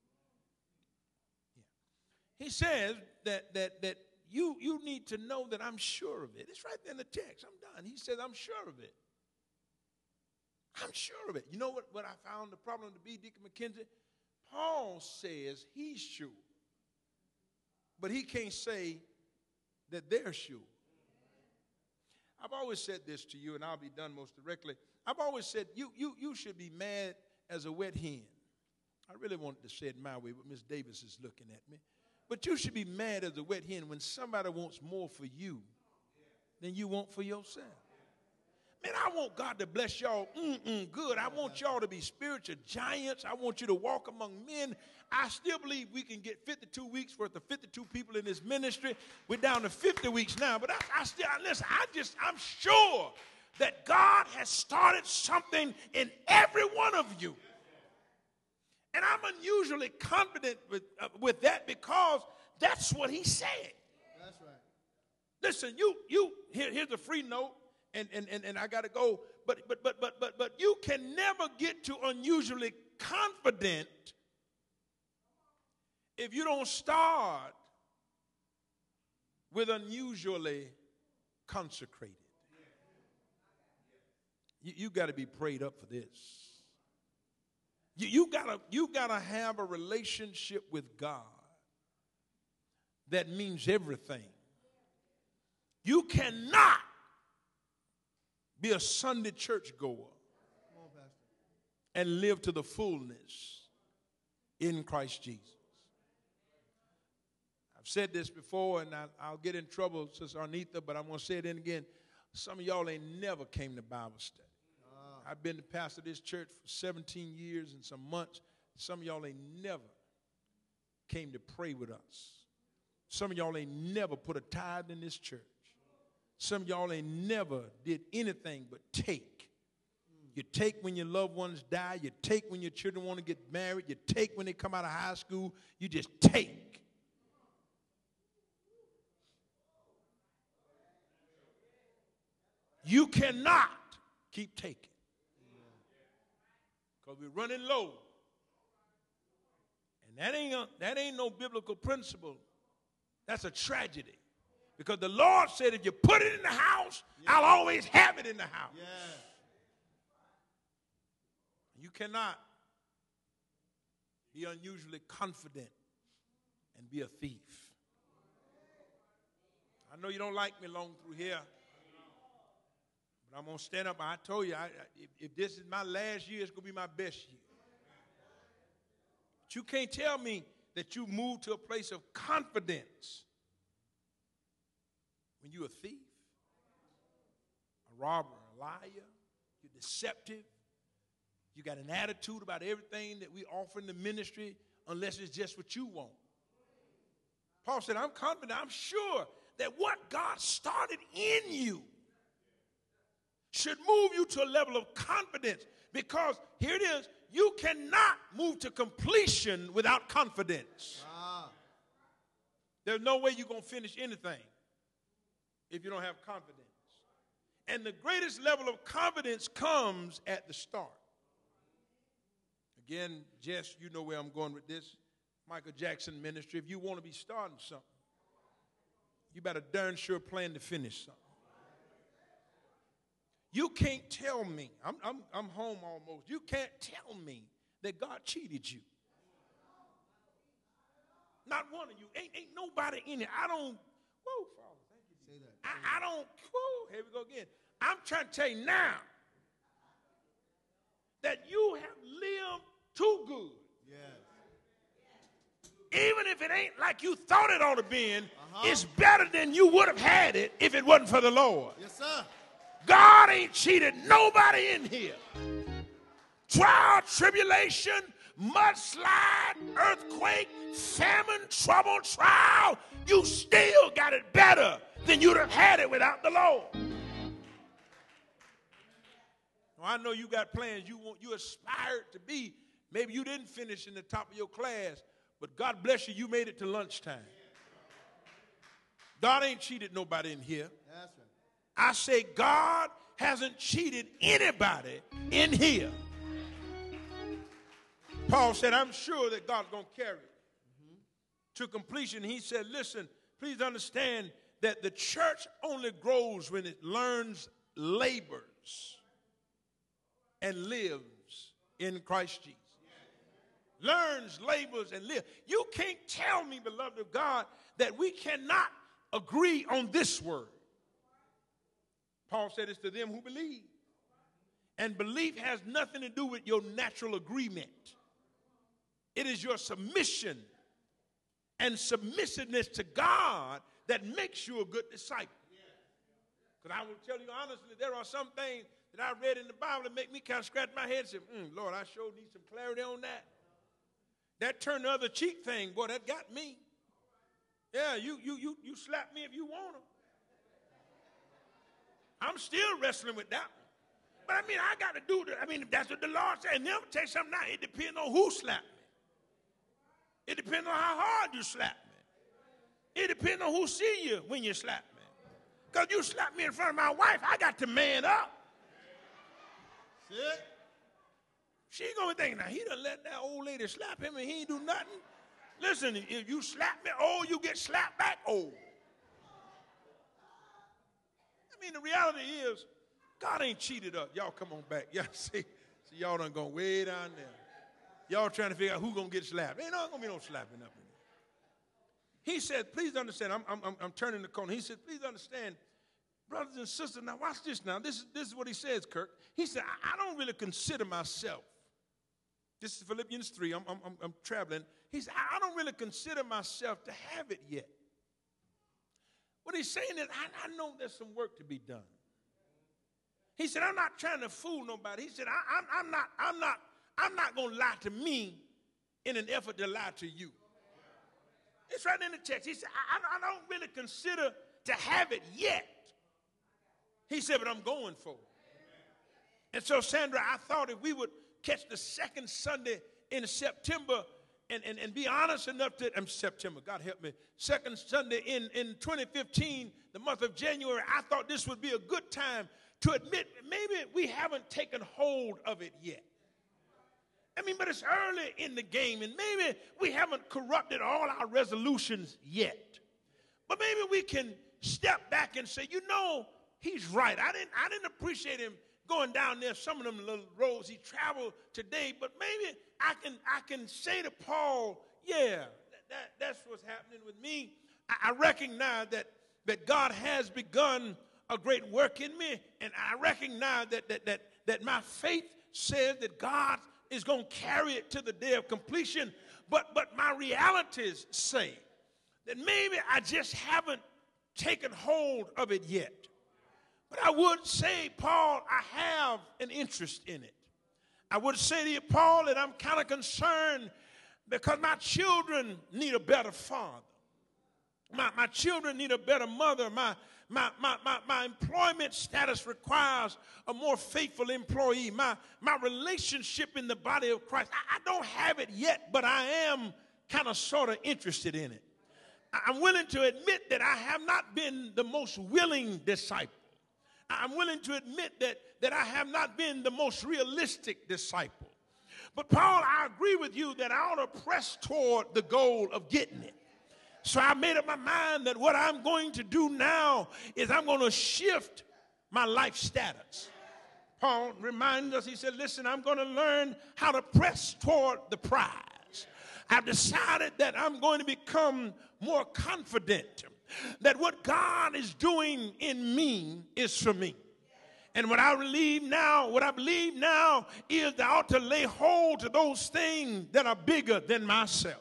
Yeah. He says that that that you, you need to know that I'm sure of it. It's right there in the text. I'm done. He says, I'm sure of it. I'm sure of it. You know what, what I found the problem to be, Deacon McKenzie? Paul says he's sure. But he can't say that they're sure. I've always said this to you, and I'll be done most directly. I've always said you, you, you should be mad as a wet hen. I really wanted to say it my way, but Miss Davis is looking at me. But you should be mad as a wet hen when somebody wants more for you than you want for yourself. Man, I want God to bless y'all mm-mm good. I want y'all to be spiritual giants. I want you to walk among men. I still believe we can get fifty-two weeks worth of fifty-two people in this ministry. We're down to fifty weeks now. But I, I still, listen, I just, I'm sure that God has started something in every one of you. And I'm unusually confident with, uh, with that because that's what he said. That's right. Listen, you, you, here, here's a free note. And, and, and, and I got to go, but, but, but, but, but, but you can never get to unusually confident if you don't start with unusually consecrated. You, you got to be prayed up for this. You, you gotta, you gotta have a relationship with God that means everything. You cannot be a Sunday church goer and live to the fullness in Christ Jesus. I've said this before, and I, I'll get in trouble, Sister Arnitha, but I'm going to say it in again. Some of y'all ain't never came to Bible study. Uh. I've been the pastor of this church for seventeen years and some months. Some of y'all ain't never came to pray with us. Some of y'all ain't never put a tithe in this church. Some of y'all ain't never did anything but take. You take when your loved ones die. You take when your children want to get married. You take when they come out of high school. You just take. You cannot keep taking. Because we're running low. And that ain't, a, that ain't no biblical principle. That's a tragedy. Because the Lord said, if you put it in the house, yeah. I'll always have it in the house. Yeah. You cannot be unusually confident and be a thief. I know you don't like me long through here, but I'm going to stand up. I told you, I, if, if this is my last year, it's going to be my best year. But you can't tell me that you moved to a place of confidence when you're a thief, a robber, a liar, you're deceptive, you got an attitude about everything that we offer in the ministry unless it's just what you want. Paul said, I'm confident, I'm sure that what God started in you should move you to a level of confidence, because here it is, you cannot move to completion without confidence. Ah. There's no way you're going to finish anything if you don't have confidence. And the greatest level of confidence comes at the start. Again, Jess, you know where I'm going with this. Michael Jackson ministry. If you want to be starting something, you better darn sure plan to finish something. You can't tell me, I'm, I'm, I'm home almost, you can't tell me that God cheated you. Not one of you. Ain't, ain't nobody in it. I don't, whoa, Father, thank you. Say that. I, I don't, whoa, here we go again. I'm trying to tell you now that you have lived too good. Yes. Even if it ain't like you thought it ought to be, Uh-huh. it's better than you would have had it if it wasn't for the Lord. Yes, sir. God ain't cheated nobody in here. Trial, tribulation, mudslide, earthquake, famine, trouble, trial, you still got it better than you'd have had it without the Lord. Well, I know you got plans. You want, you aspired to be. Maybe you didn't finish in the top of your class, but God bless you, you made it to lunchtime. God ain't cheated nobody in here. That's right. I say God hasn't cheated anybody in here. Paul said, I'm sure that God's going to carry it mm-hmm. to completion. He said, listen, please understand that the church only grows when it learns, labors, and lives in Christ Jesus. Learns, labors, and lives. You can't tell me, beloved of God, that we cannot agree on this word. Paul said it's to them who believe. And belief has nothing to do with your natural agreement. It is your submission and submissiveness to God that makes you a good disciple. Because I will tell you honestly, there are some things that I read in the Bible that make me kind of scratch my head and say, mm, Lord, I sure need some clarity on that. That turn the other cheek thing, boy, that got me. Yeah, you, you, you, you slap me if you want to. I'm still wrestling with that one. But I mean, I got to do that. I mean, that's what the Lord said. And then I'm going to tell you something now. It depends on who slapped me. It depends on how hard you slap me. It depends on who see you when you slap me. Because you slap me in front of my wife, I got to man up. See it? She going to think, now, he done let that old lady slap him and he ain't do nothing. Listen, if you slap me, oh, you get slapped back, oh. I mean, the reality is, God ain't cheated us. Y'all come on back. Y'all see, see y'all done gone way down there. Y'all trying to figure out who's going to get slapped. Ain't not going to be no slapping up in there. He said, please understand, I'm, I'm, I'm turning the corner. He said, please understand, brothers and sisters, now watch this now. This is, this is what he says, Kirk. He said, I, I don't really consider myself. This is Philippians three. I'm, I'm, I'm traveling. He said, I don't really consider myself to have it yet. What he's saying is, I, I know there's some work to be done. He said, I'm not trying to fool nobody. He said, I, I'm, I'm not, I'm not, I'm not going to lie to me in an effort to lie to you. It's right in the text. He said, I, I don't really consider to have it yet. He said, but I'm going for it. And so, Sandra, I thought if we would catch the second Sunday in September and, and, and be honest enough to, I'm September, God help me, second Sunday in, in twenty fifteen, the month of January, I thought this would be a good time to admit maybe we haven't taken hold of it yet. I mean, but it's early in the game, and maybe we haven't corrupted all our resolutions yet. But maybe we can step back and say, you know, he's right. I didn't, I didn't appreciate him going down there, some of them little roads he traveled today, but maybe I can, I can say to Paul, yeah, that, that, that's what's happening with me. I, I recognize that, that God has begun a great work in me, and I recognize that, that, that, that my faith says that God is going to carry it to the day of completion, but, but my realities say that maybe I just haven't taken hold of it yet. But I would say, Paul, I have an interest in it. I would say to you, Paul, that I'm kind of concerned because my children need a better father. My, my children need a better mother. My, My, my, my, my employment status requires a more faithful employee. My, my relationship in the body of Christ, I, I don't have it yet, but I am kind of sort of interested in it. I'm willing to admit that I have not been the most willing disciple. I'm willing to admit that, that I have not been the most realistic disciple. But Paul, I agree with you that I ought to press toward the goal of getting it. So I made up my mind that what I'm going to do now is I'm going to shift my life status. Paul reminded us, he said, listen, I'm going to learn how to press toward the prize. I've decided that I'm going to become more confident that what God is doing in me is for me. And what I believe now, what I believe now is that I ought to lay hold to those things that are bigger than myself.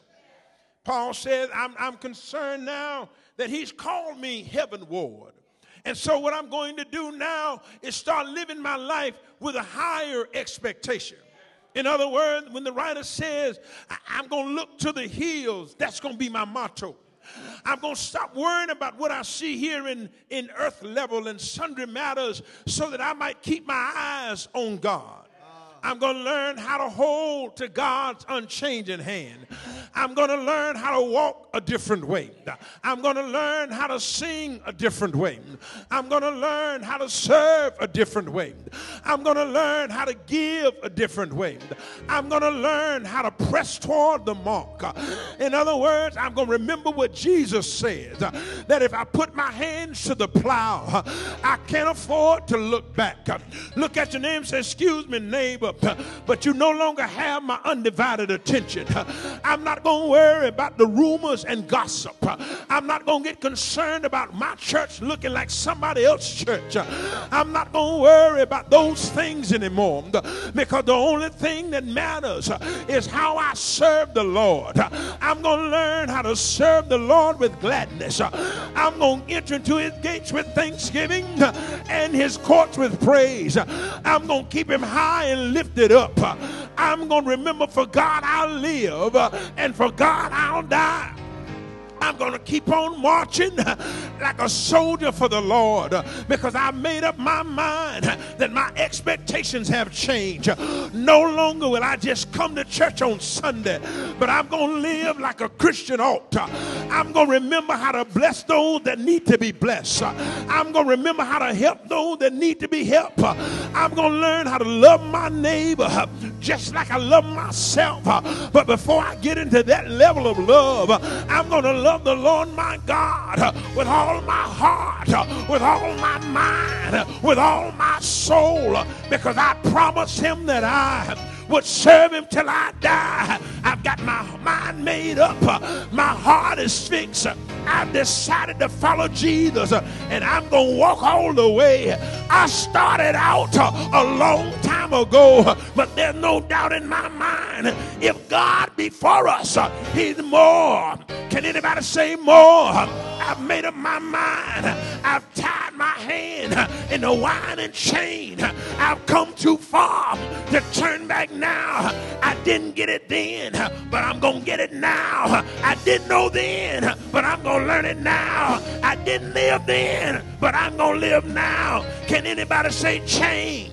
Paul said, I'm, I'm concerned now that he's called me heavenward. And so what I'm going to do now is start living my life with a higher expectation. In other words, when the writer says, I'm going to look to the hills, that's going to be my motto. I'm going to stop worrying about what I see here in, in earth level and sundry matters so that I might keep my eyes on God. I'm going to learn how to hold to God's unchanging hand. I'm going to learn how to walk a different way. I'm going to learn how to sing a different way. I'm going to learn how to serve a different way. I'm going to learn how to give a different way. I'm going to learn how to press toward the mark. In other words, I'm going to remember what Jesus says, that if I put my hands to the plow, I can't afford to look back. Look at your neighbor and say, excuse me, neighbor, but you no longer have my undivided attention. I'm not going to worry about the rumors and gossip. I'm not going to get concerned about my church looking like somebody else's church. I'm not going to worry about those things anymore, because the only thing that matters is how I serve the Lord. I'm going to learn how to serve the Lord with gladness. I'm going to enter into his gates with thanksgiving and his courts with praise. I'm going to keep him high and lifted up. I'm going to remember, for God I'll live and for God I'll die. I'm going to keep on marching like a soldier for the Lord, because I made up my mind that my expectations have changed. No longer will I just come to church on Sunday, but I'm going to live like a Christian ought. I'm going to remember how to bless those that need to be blessed. I'm going to remember how to help those that need to be helped. I'm going to learn how to love my neighbor just like I love myself. But before I get into that level of love, I'm going to love the Lord my God with all my heart, with all my mind, with all my soul, because I promised him that I would serve him till I die. I've got my mind made up. My heart is fixed. I've decided to follow Jesus, and I'm going to walk all the way. I started out a long time ago, but there's no doubt in my mind, if God be for us, he's more. Can anybody say more? I've made up my mind. I've tied my hand in a winding chain. I've come too far to turn back now. I didn't get it then, but I'm going to get it now. I didn't know then, but I'm going to learn it now. I didn't live then, but I'm going to live now. Can anybody say change?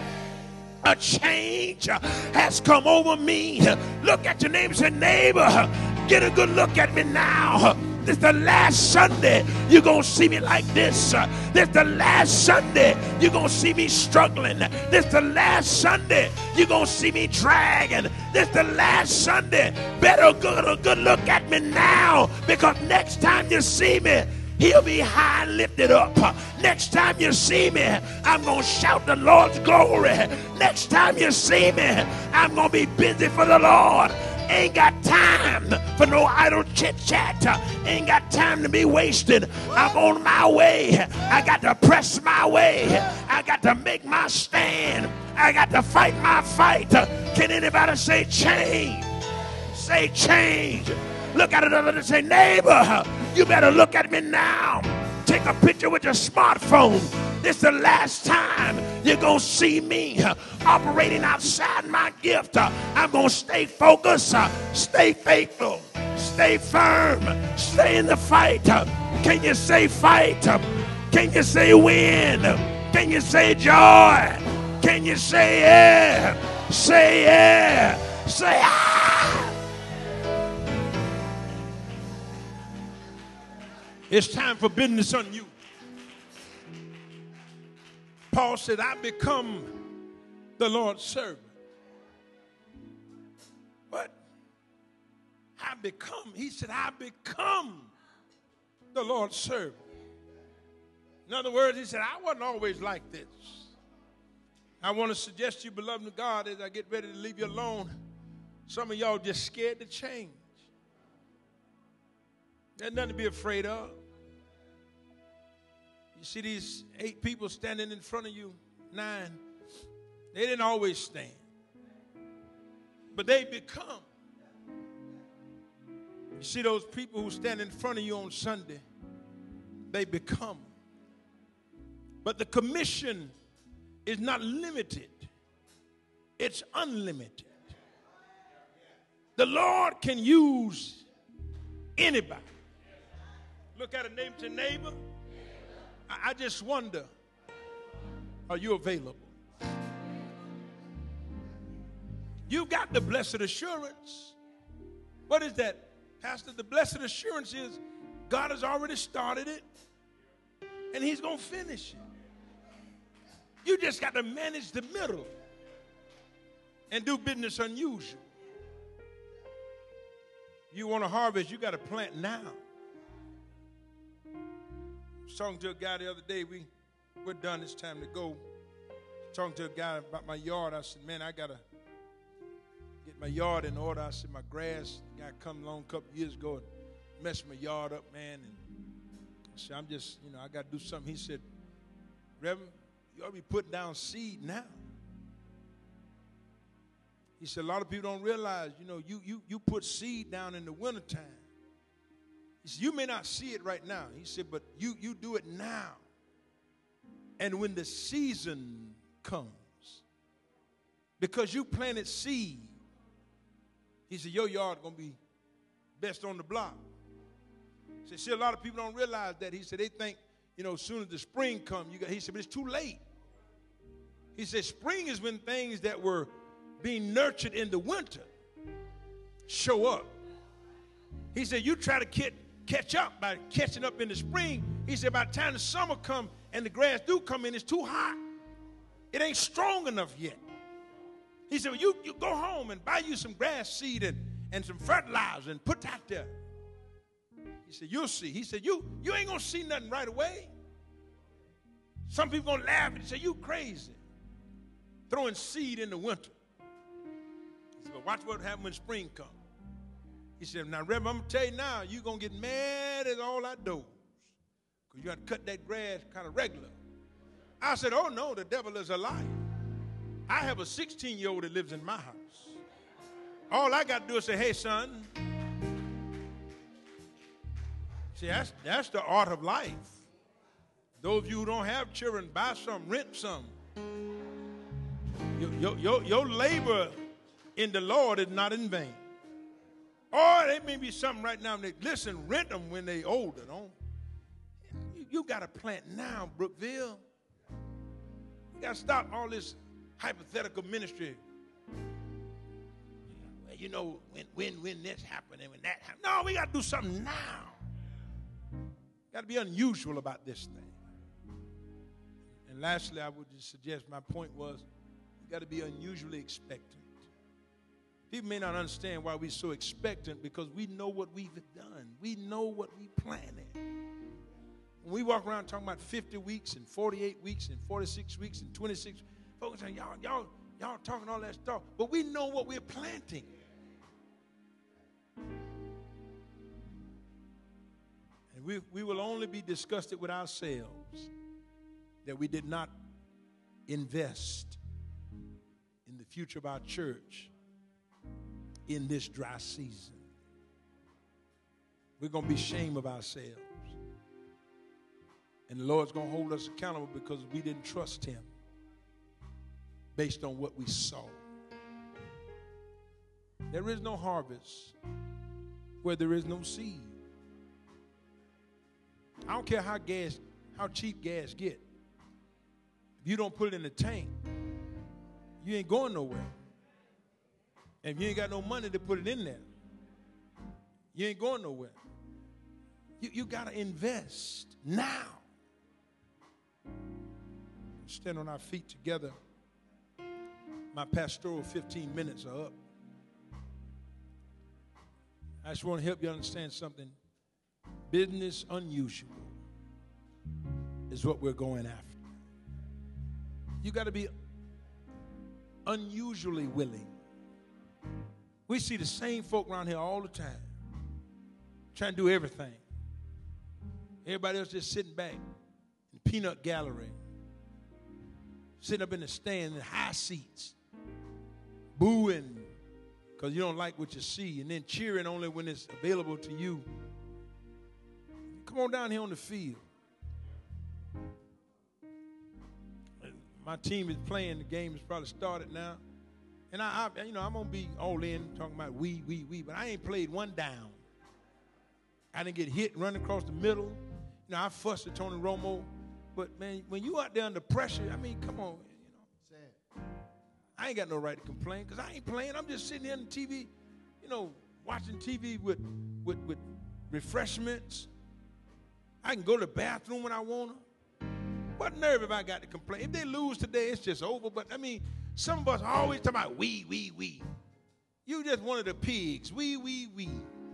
A change has come over me. Look at your neighbor and say, neighbor, get a good look at me now. This is the last Sunday you're going to see me like this. This is the last Sunday you're going to see me struggling. This is the last Sunday you're going to see me dragging. This is the last Sunday. Better good a good look at me now, because next time you see me, he'll be high and lifted up. Next time you see me, I'm going to shout the Lord's glory. Next time you see me, I'm going to be busy for the Lord. Ain't got time for no idle chit-chat. Ain't got time to be wasted. I'm on my way. I got to press my way. I got to make my stand. I got to fight my fight. Can anybody say change? Say change. Look at another and say, neighbor, you better look at me now. Take a picture with your smartphone. This is the last time you're going to see me operating outside my gift. I'm going to stay focused, stay faithful, stay firm, stay in the fight. Can you say fight? Can you say win? Can you say joy? Can you say yeah? Say yeah. Say ah. It's time for business on you. Paul said, I become the Lord's servant. What? I become. He said, I become the Lord's servant. In other words, he said, I wasn't always like this. I want to suggest to you, beloved of God, as I get ready to leave you alone, some of y'all just scared to change. There's nothing to be afraid of. You see these eight people standing in front of you, nine. They didn't always stand, but they become. You see those people who stand in front of you on Sunday, they become. But the commission is not limited. It's unlimited. The Lord can use anybody. Look at a neighbor to neighbor. I, I just wonder, are you available? You've got the blessed assurance. What is that, Pastor? The blessed assurance is God has already started it, and he's going to finish it. You just got to manage the middle and do business unusual. You want to harvest, you got to plant now. I was talking to a guy the other day. We, we're done. It's time to go. Talking to a guy about my yard. I said, man, I got to get my yard in order. I said, my grass, the guy come along a couple years ago and messed my yard up, man. And I said, I'm just, you know, I got to do something. He said, Reverend, you ought to be putting down seed now. He said, a lot of people don't realize, you know, you you you put seed down in the wintertime. He said, you may not see it right now. He said, but you, you do it now. And when the season comes, because you planted seed, he said, your yard going to be best on the block. He said, see, a lot of people don't realize that. He said, they think, you know, as soon as the spring comes, you got, he said, but it's too late. He said, spring is when things that were being nurtured in the winter show up. He said, you try to get, catch up by catching up in the spring. He said, by the time the summer comes and the grass do come in, it's too hot. It ain't strong enough yet. He said, well, you, you go home and buy you some grass seed and, and some fertilizer and put that there. He said, you'll see. He said, you, you ain't going to see nothing right away. Some people going to laugh and say, you crazy. Throwing seed in the winter. He said, well, watch what happens when spring comes. He said, now, Reverend, I'm going to tell you now, you're going to get mad at all outdoors because you got to cut that grass kind of regular. I said, oh, no, the devil is a liar. I have a sixteen-year-old that lives in my house. All I got to do is say, hey, son. See, that's, that's the art of life. Those of you who don't have children, buy some, rent some. Your, your, your, your labor in the Lord is not in vain. Or there may be something right now. They, listen, rent them when they're older. Don't. You, you got to plant now, Brookville. You got to stop all this hypothetical ministry. Well, you know, when, when, when this happened and when that happened. No, we got to do something now. Got to be unusual about this thing. And lastly, I would just suggest my point was you got to be unusually expectant. People may not understand why we're so expectant because we know what we've done. We know what we planted. When we walk around talking about fifty weeks and forty-eight weeks and forty-six weeks and twenty-six, folks say, y'all, y'all, y'all talking all that stuff, but we know what we're planting. And we, we will only be disgusted with ourselves that we did not invest in the future of our church in this dry season. We're going to be ashamed of ourselves. And the Lord's going to hold us accountable because we didn't trust him based on what we saw. There is no harvest where there is no seed. I don't care how gas, how cheap gas get. If you don't put it in the tank, you ain't going nowhere. And if you ain't got no money to put it in there, you ain't going nowhere. You, you got to invest now. Stand on our feet together. My pastoral fifteen minutes are up. I just want to help you understand something. Business unusual is what we're going after. You got to be unusually willing. We see the same folk around here all the time, trying to do everything. Everybody else just sitting back in peanut gallery, sitting up in the stand in high seats, booing because you don't like what you see, and then cheering only when it's available to you. Come on down here on the field. My team is playing. The game has probably started now. And, I, I, you know, I'm going to be all in, talking about we, we, we, but I ain't played one down. I didn't get hit running across the middle. You know, I fussed at Tony Romo. But, man, when you out there under pressure, I mean, come on, you know. I ain't got no right to complain because I ain't playing. I'm just sitting here on T V, you know, watching T V with, with, with refreshments. I can go to the bathroom when I want to. What nerve have I got to complain? If they lose today, it's just over. But, I mean, some of us are always talking about we, we, we. You just one of the pigs. We, we, we.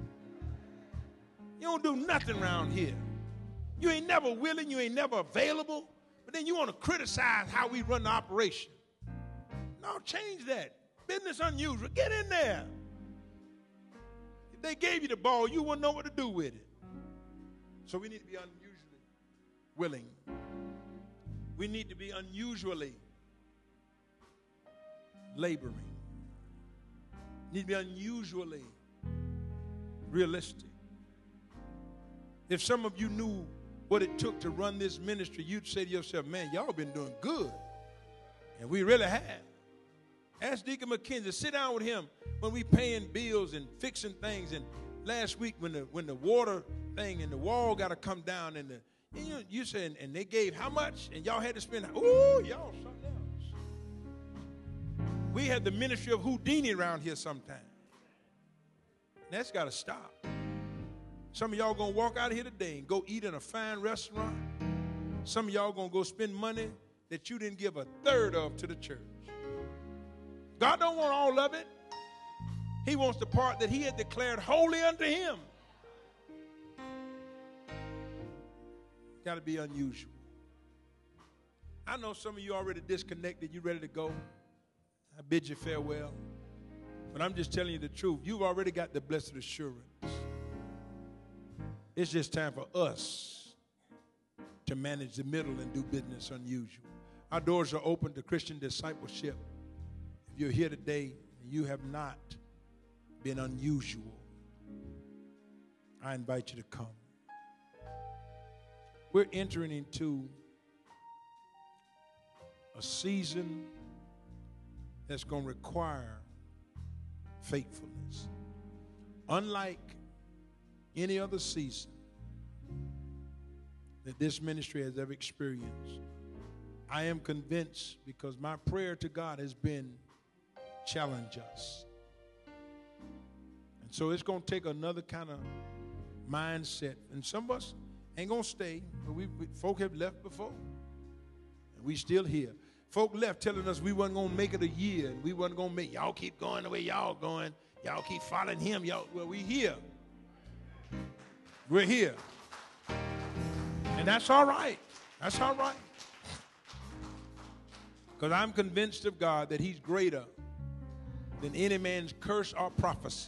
You don't do nothing around here. You ain't never willing. You ain't never available. But then you want to criticize how we run the operation. No, change that. Business unusual. Get in there. If they gave you the ball, you wouldn't know what to do with it. So we need to be unusually willing. We need to be unusually laboring. We need to be unusually realistic. If some of you knew what it took to run this ministry, you'd say to yourself, man, y'all been doing good. And we really have. Ask Deacon McKenzie, sit down with him when we paying bills and fixing things. And last week when the when the water thing and the wall got to come down and the and you, you said, and they gave how much? And y'all had to spend, ooh, y'all something else. We had the ministry of Houdini around here sometime. That's got to stop. Some of y'all going to walk out of here today and go eat in a fine restaurant. Some of y'all going to go spend money that you didn't give a third of to the church. God don't want all of it. He wants the part that he had declared holy unto him. Got to be unusual. I know some of you already disconnected. You ready to go? I bid you farewell. But I'm just telling you the truth. You've already got the blessed assurance. It's just time for us to manage the middle and do business unusual. Our doors are open to Christian discipleship. If you're here today and you have not been unusual, I invite you to come. We're entering into a season that's going to require faithfulness. Unlike any other season that this ministry has ever experienced, I am convinced, because my prayer to God has been, challenge us. And so it's going to take another kind of mindset. And some of us ain't going to stay, but we, we folk have left before. And we still here. Folk left telling us we wasn't going to make it a year, and we wasn't going to make, y'all keep going the way y'all going. Y'all keep following him. Y'all, well, we here. We're here. And that's all right. That's all right. Because I'm convinced of God that he's greater than any man's curse or prophecy.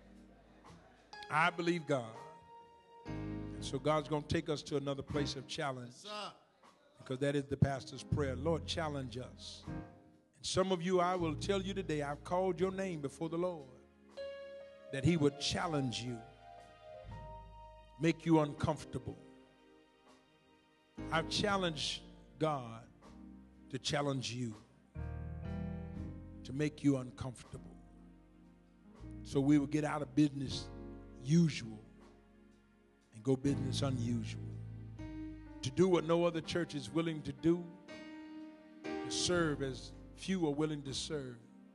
I believe God. And so God's going to take us to another place of challenge. Yes, because that is the pastor's prayer. Lord, challenge us. And some of you, I will tell you today, I've called your name before the Lord, that he would challenge you, make you uncomfortable. I've challenged God to challenge you, to make you uncomfortable, so we will get out of business usual and go business unusual. to do what no other church is willing to do, to serve as few are willing to serve.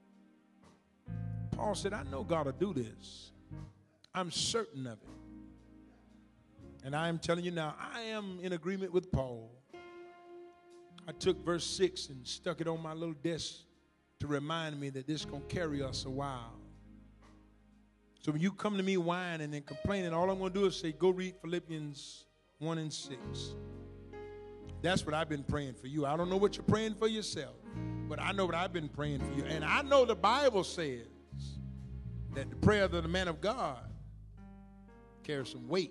Paul said, I know God will do this. I'm certain of it. And I am telling you now, I am in agreement with Paul. I took verse six and stuck it on my little desk to remind me that this is going to carry us a while. So when you come to me whining and complaining, all I'm going to do is say, go read Philippians one and six. That's what I've been praying for you. I don't know what you're praying for yourself, but I know what I've been praying for you. And I know the Bible says that the prayer of the man of God carries some weight.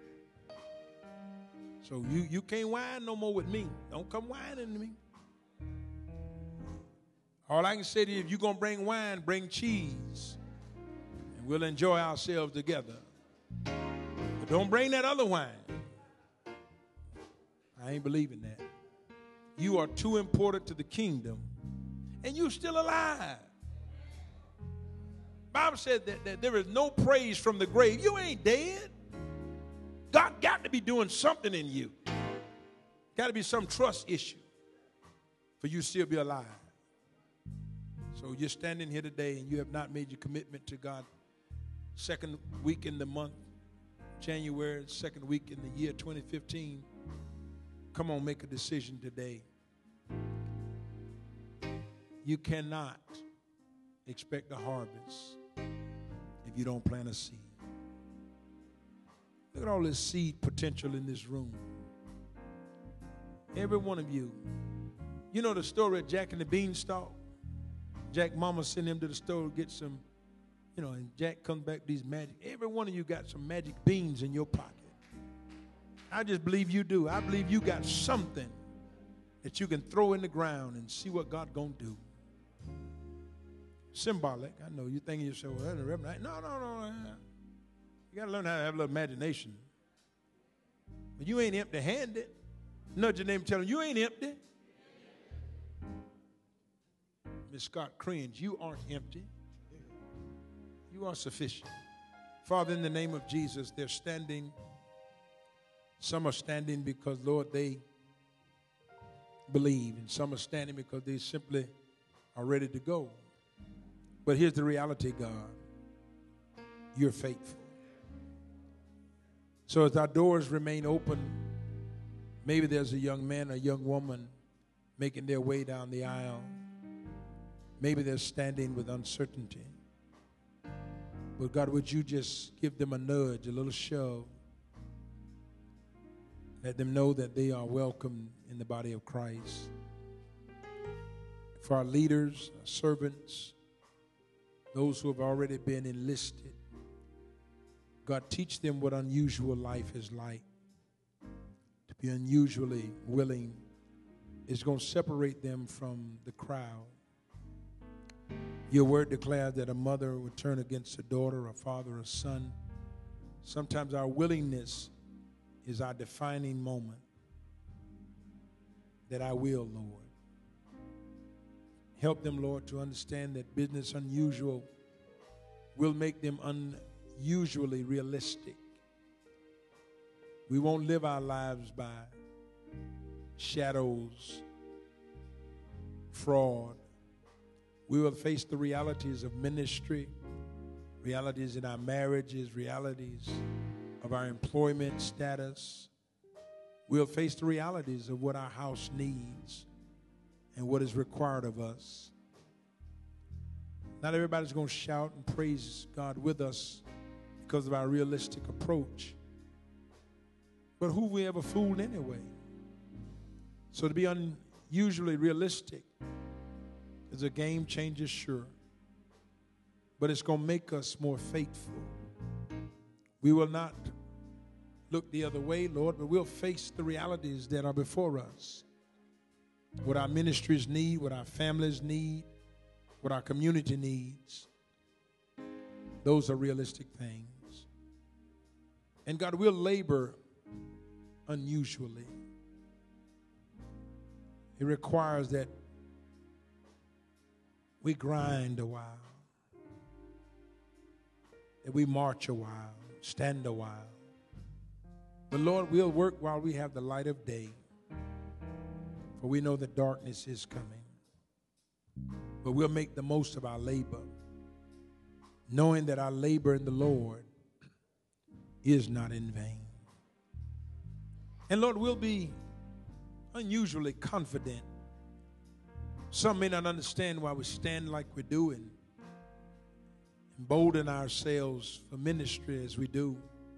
So you, you can't whine no more with me. Don't come whining to me. All I can say to you, if you're going to bring wine, bring cheese. And we'll enjoy ourselves together. But don't bring that other wine. I ain't believing that. You are too important to the kingdom, and you're still alive. Bible said that, that there is no praise from the grave. You ain't dead. God got to be doing something in you. Got to be some trust issue for you to still be alive. So you're standing here today and you have not made your commitment to God. Second week in the month, January, second week in the year twenty fifteen. Come on, make a decision today. You cannot expect a harvest if you don't plant a seed. Look at all this seed potential in this room. Every one of you. You know the story of Jack and the Beanstalk? Jack mama sent him to the store to get some, you know, and Jack comes back with these magic. Every one of you got some magic beans in your pocket. I just believe you do. I believe you got something that you can throw in the ground and see what God gonna do. Symbolic. I know you're thinking yourself, well, that's a reverend. No, no, no. You got to learn how to have a little imagination. But you ain't empty-handed. Nudge your name and tell him, you ain't empty. Miss Scott cringe, you aren't empty. You are sufficient. Father, in the name of Jesus, they're standing. Some are standing because, Lord, they believe. And some are standing because they simply are ready to go. But here's the reality, God. You're faithful. So as our doors remain open, maybe there's a young man or young woman making their way down the aisle. Maybe they're standing with uncertainty. But God, would you just give them a nudge, a little shove? Let them know that they are welcome in the body of Christ. For our leaders, our servants, those who have already been enlisted, God, teach them what unusual life is like. To be unusually willing is going to separate them from the crowd. Your word declares that a mother would turn against a daughter, a father, a son. Sometimes our willingness is our defining moment. That I will, Lord. Help them, Lord, to understand that business unusual will make them unusually realistic. We won't live our lives by shadows, fraud. We will face the realities of ministry, realities in our marriages, realities of our employment status. We'll face the realities of what our house needs and what is required of us. Not everybody's going to shout and praise God with us because of our realistic approach. But who we ever fooled anyway? So to be unusually realistic is a game changer, sure. But it's going to make us more faithful. We will not look the other way, Lord, but we'll face the realities that are before us. What our ministries need, what our families need, what our community needs. Those are realistic things. And God, we'll labor unusually. It requires that we grind a while, that we march a while, stand a while, But Lord, we'll work while we have the light of day. For we know that darkness is coming. But we'll make the most of our labor, knowing that our labor in the Lord is not in vain. And Lord, we'll be unusually confident. Some may not understand why we stand like we do and embolden ourselves for ministry as we do.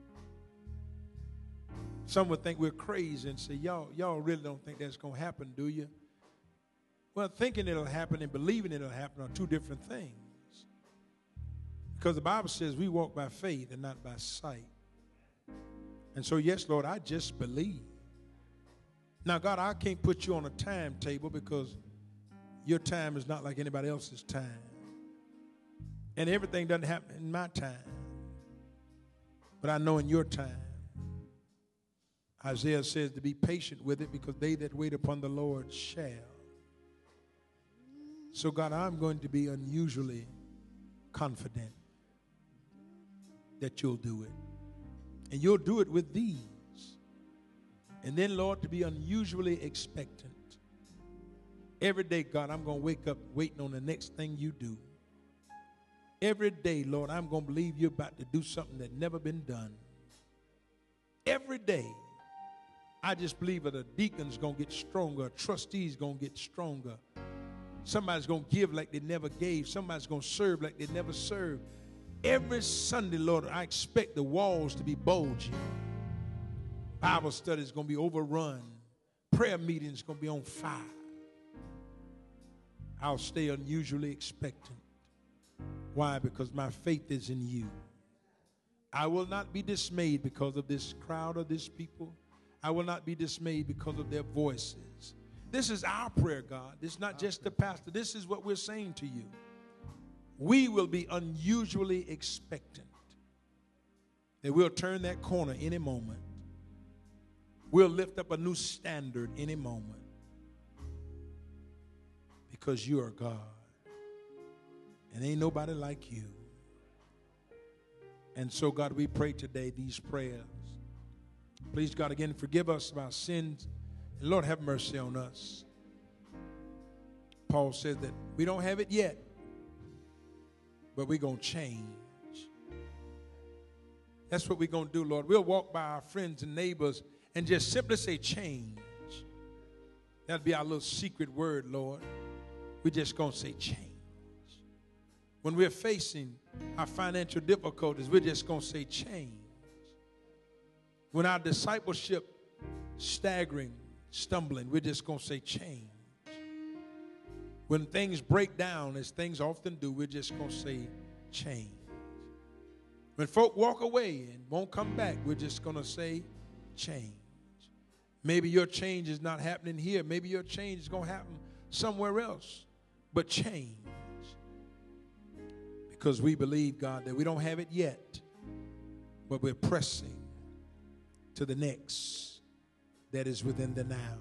Some would think we're crazy and say, y'all, y'all really don't think that's going to happen, do you? Well, thinking it'll happen and believing it'll happen are two different things. Because the Bible says we walk by faith and not by sight. And so, yes, Lord, I just believe. Now, God, I can't put you on a timetable because your time is not like anybody else's time. And everything doesn't happen in my time. But I know in your time. Isaiah says to be patient with it because they that wait upon the Lord shall. So, God, I'm going to be unusually confident that you'll do it. And you'll do it with these. And then, Lord, to be unusually expectant. Every day, God, I'm going to wake up waiting on the next thing you do. Every day, Lord, I'm going to believe you're about to do something that's never been done. Every day, I just believe that a deacon's going to get stronger, a trustee's going to get stronger. Somebody's going to give like they never gave. Somebody's going to serve like they never served. Every Sunday, Lord, I expect the walls to be bulging. Bible study is going to be overrun. Prayer meetings going to be on fire. I'll stay unusually expectant. Why? Because my faith is in you. I will not be dismayed because of this crowd or this people. I will not be dismayed because of their voices. This is our prayer, God. This is not just the pastor. This is what we're saying to you. We will be unusually expectant that we'll turn that corner any moment. We'll lift up a new standard any moment because you are God. And ain't nobody like you. And so, God, we pray today these prayers. Please, God, again, forgive us of our sins. And Lord, have mercy on us. Paul says that we don't have it yet, but we're going to change. That's what we're going to do, Lord. We'll walk by our friends and neighbors and just simply say change. That'll be our little secret word, Lord. We're just going to say change. When we're facing our financial difficulties, we're just going to say change. When our discipleship staggering, stumbling, we're just going to say change. When things break down, as things often do, we're just going to say change. When folk walk away and won't come back, we're just going to say change. Maybe your change is not happening here. Maybe your change is going to happen somewhere else. But change. Because we believe, God, that we don't have it yet, but we're pressing to the next that is within the now.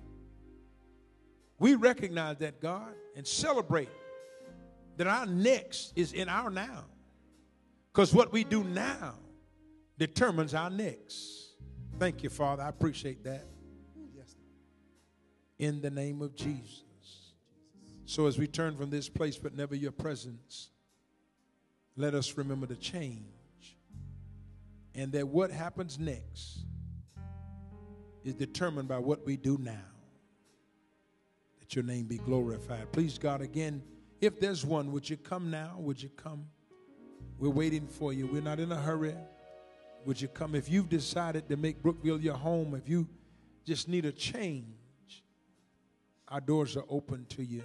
We recognize that, God, and celebrate that our next is in our now. Because what we do now determines our next. Thank you, Father. I appreciate that. Yes. In the name of Jesus. So as we turn from this place, but never your presence, let us remember to change. And that what happens next is determined by what we do now. That your name be glorified. Please, God, again, if there's one, would you come now? Would you come? We're waiting for you. We're not in a hurry. Would you come? If you've decided to make Brookville your home, if you just need a change, our doors are open to you.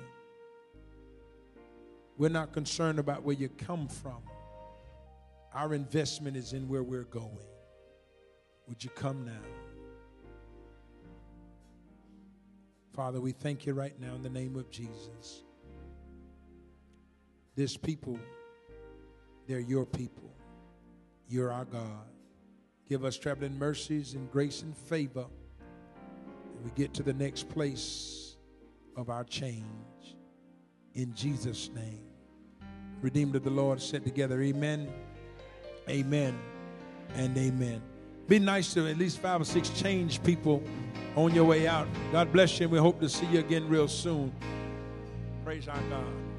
We're not concerned about where you come from. Our investment is in where we're going. Would you come now? Father, we thank you right now in the name of Jesus. This people, they're your people. You're our God. Give us traveling mercies and grace and favor. And we get to the next place of our change. In Jesus' name. Redeemed of the Lord said together, amen, amen, and amen. Be nice to at least five or six change people on your way out. God bless you, and we hope to see you again real soon. Praise our God.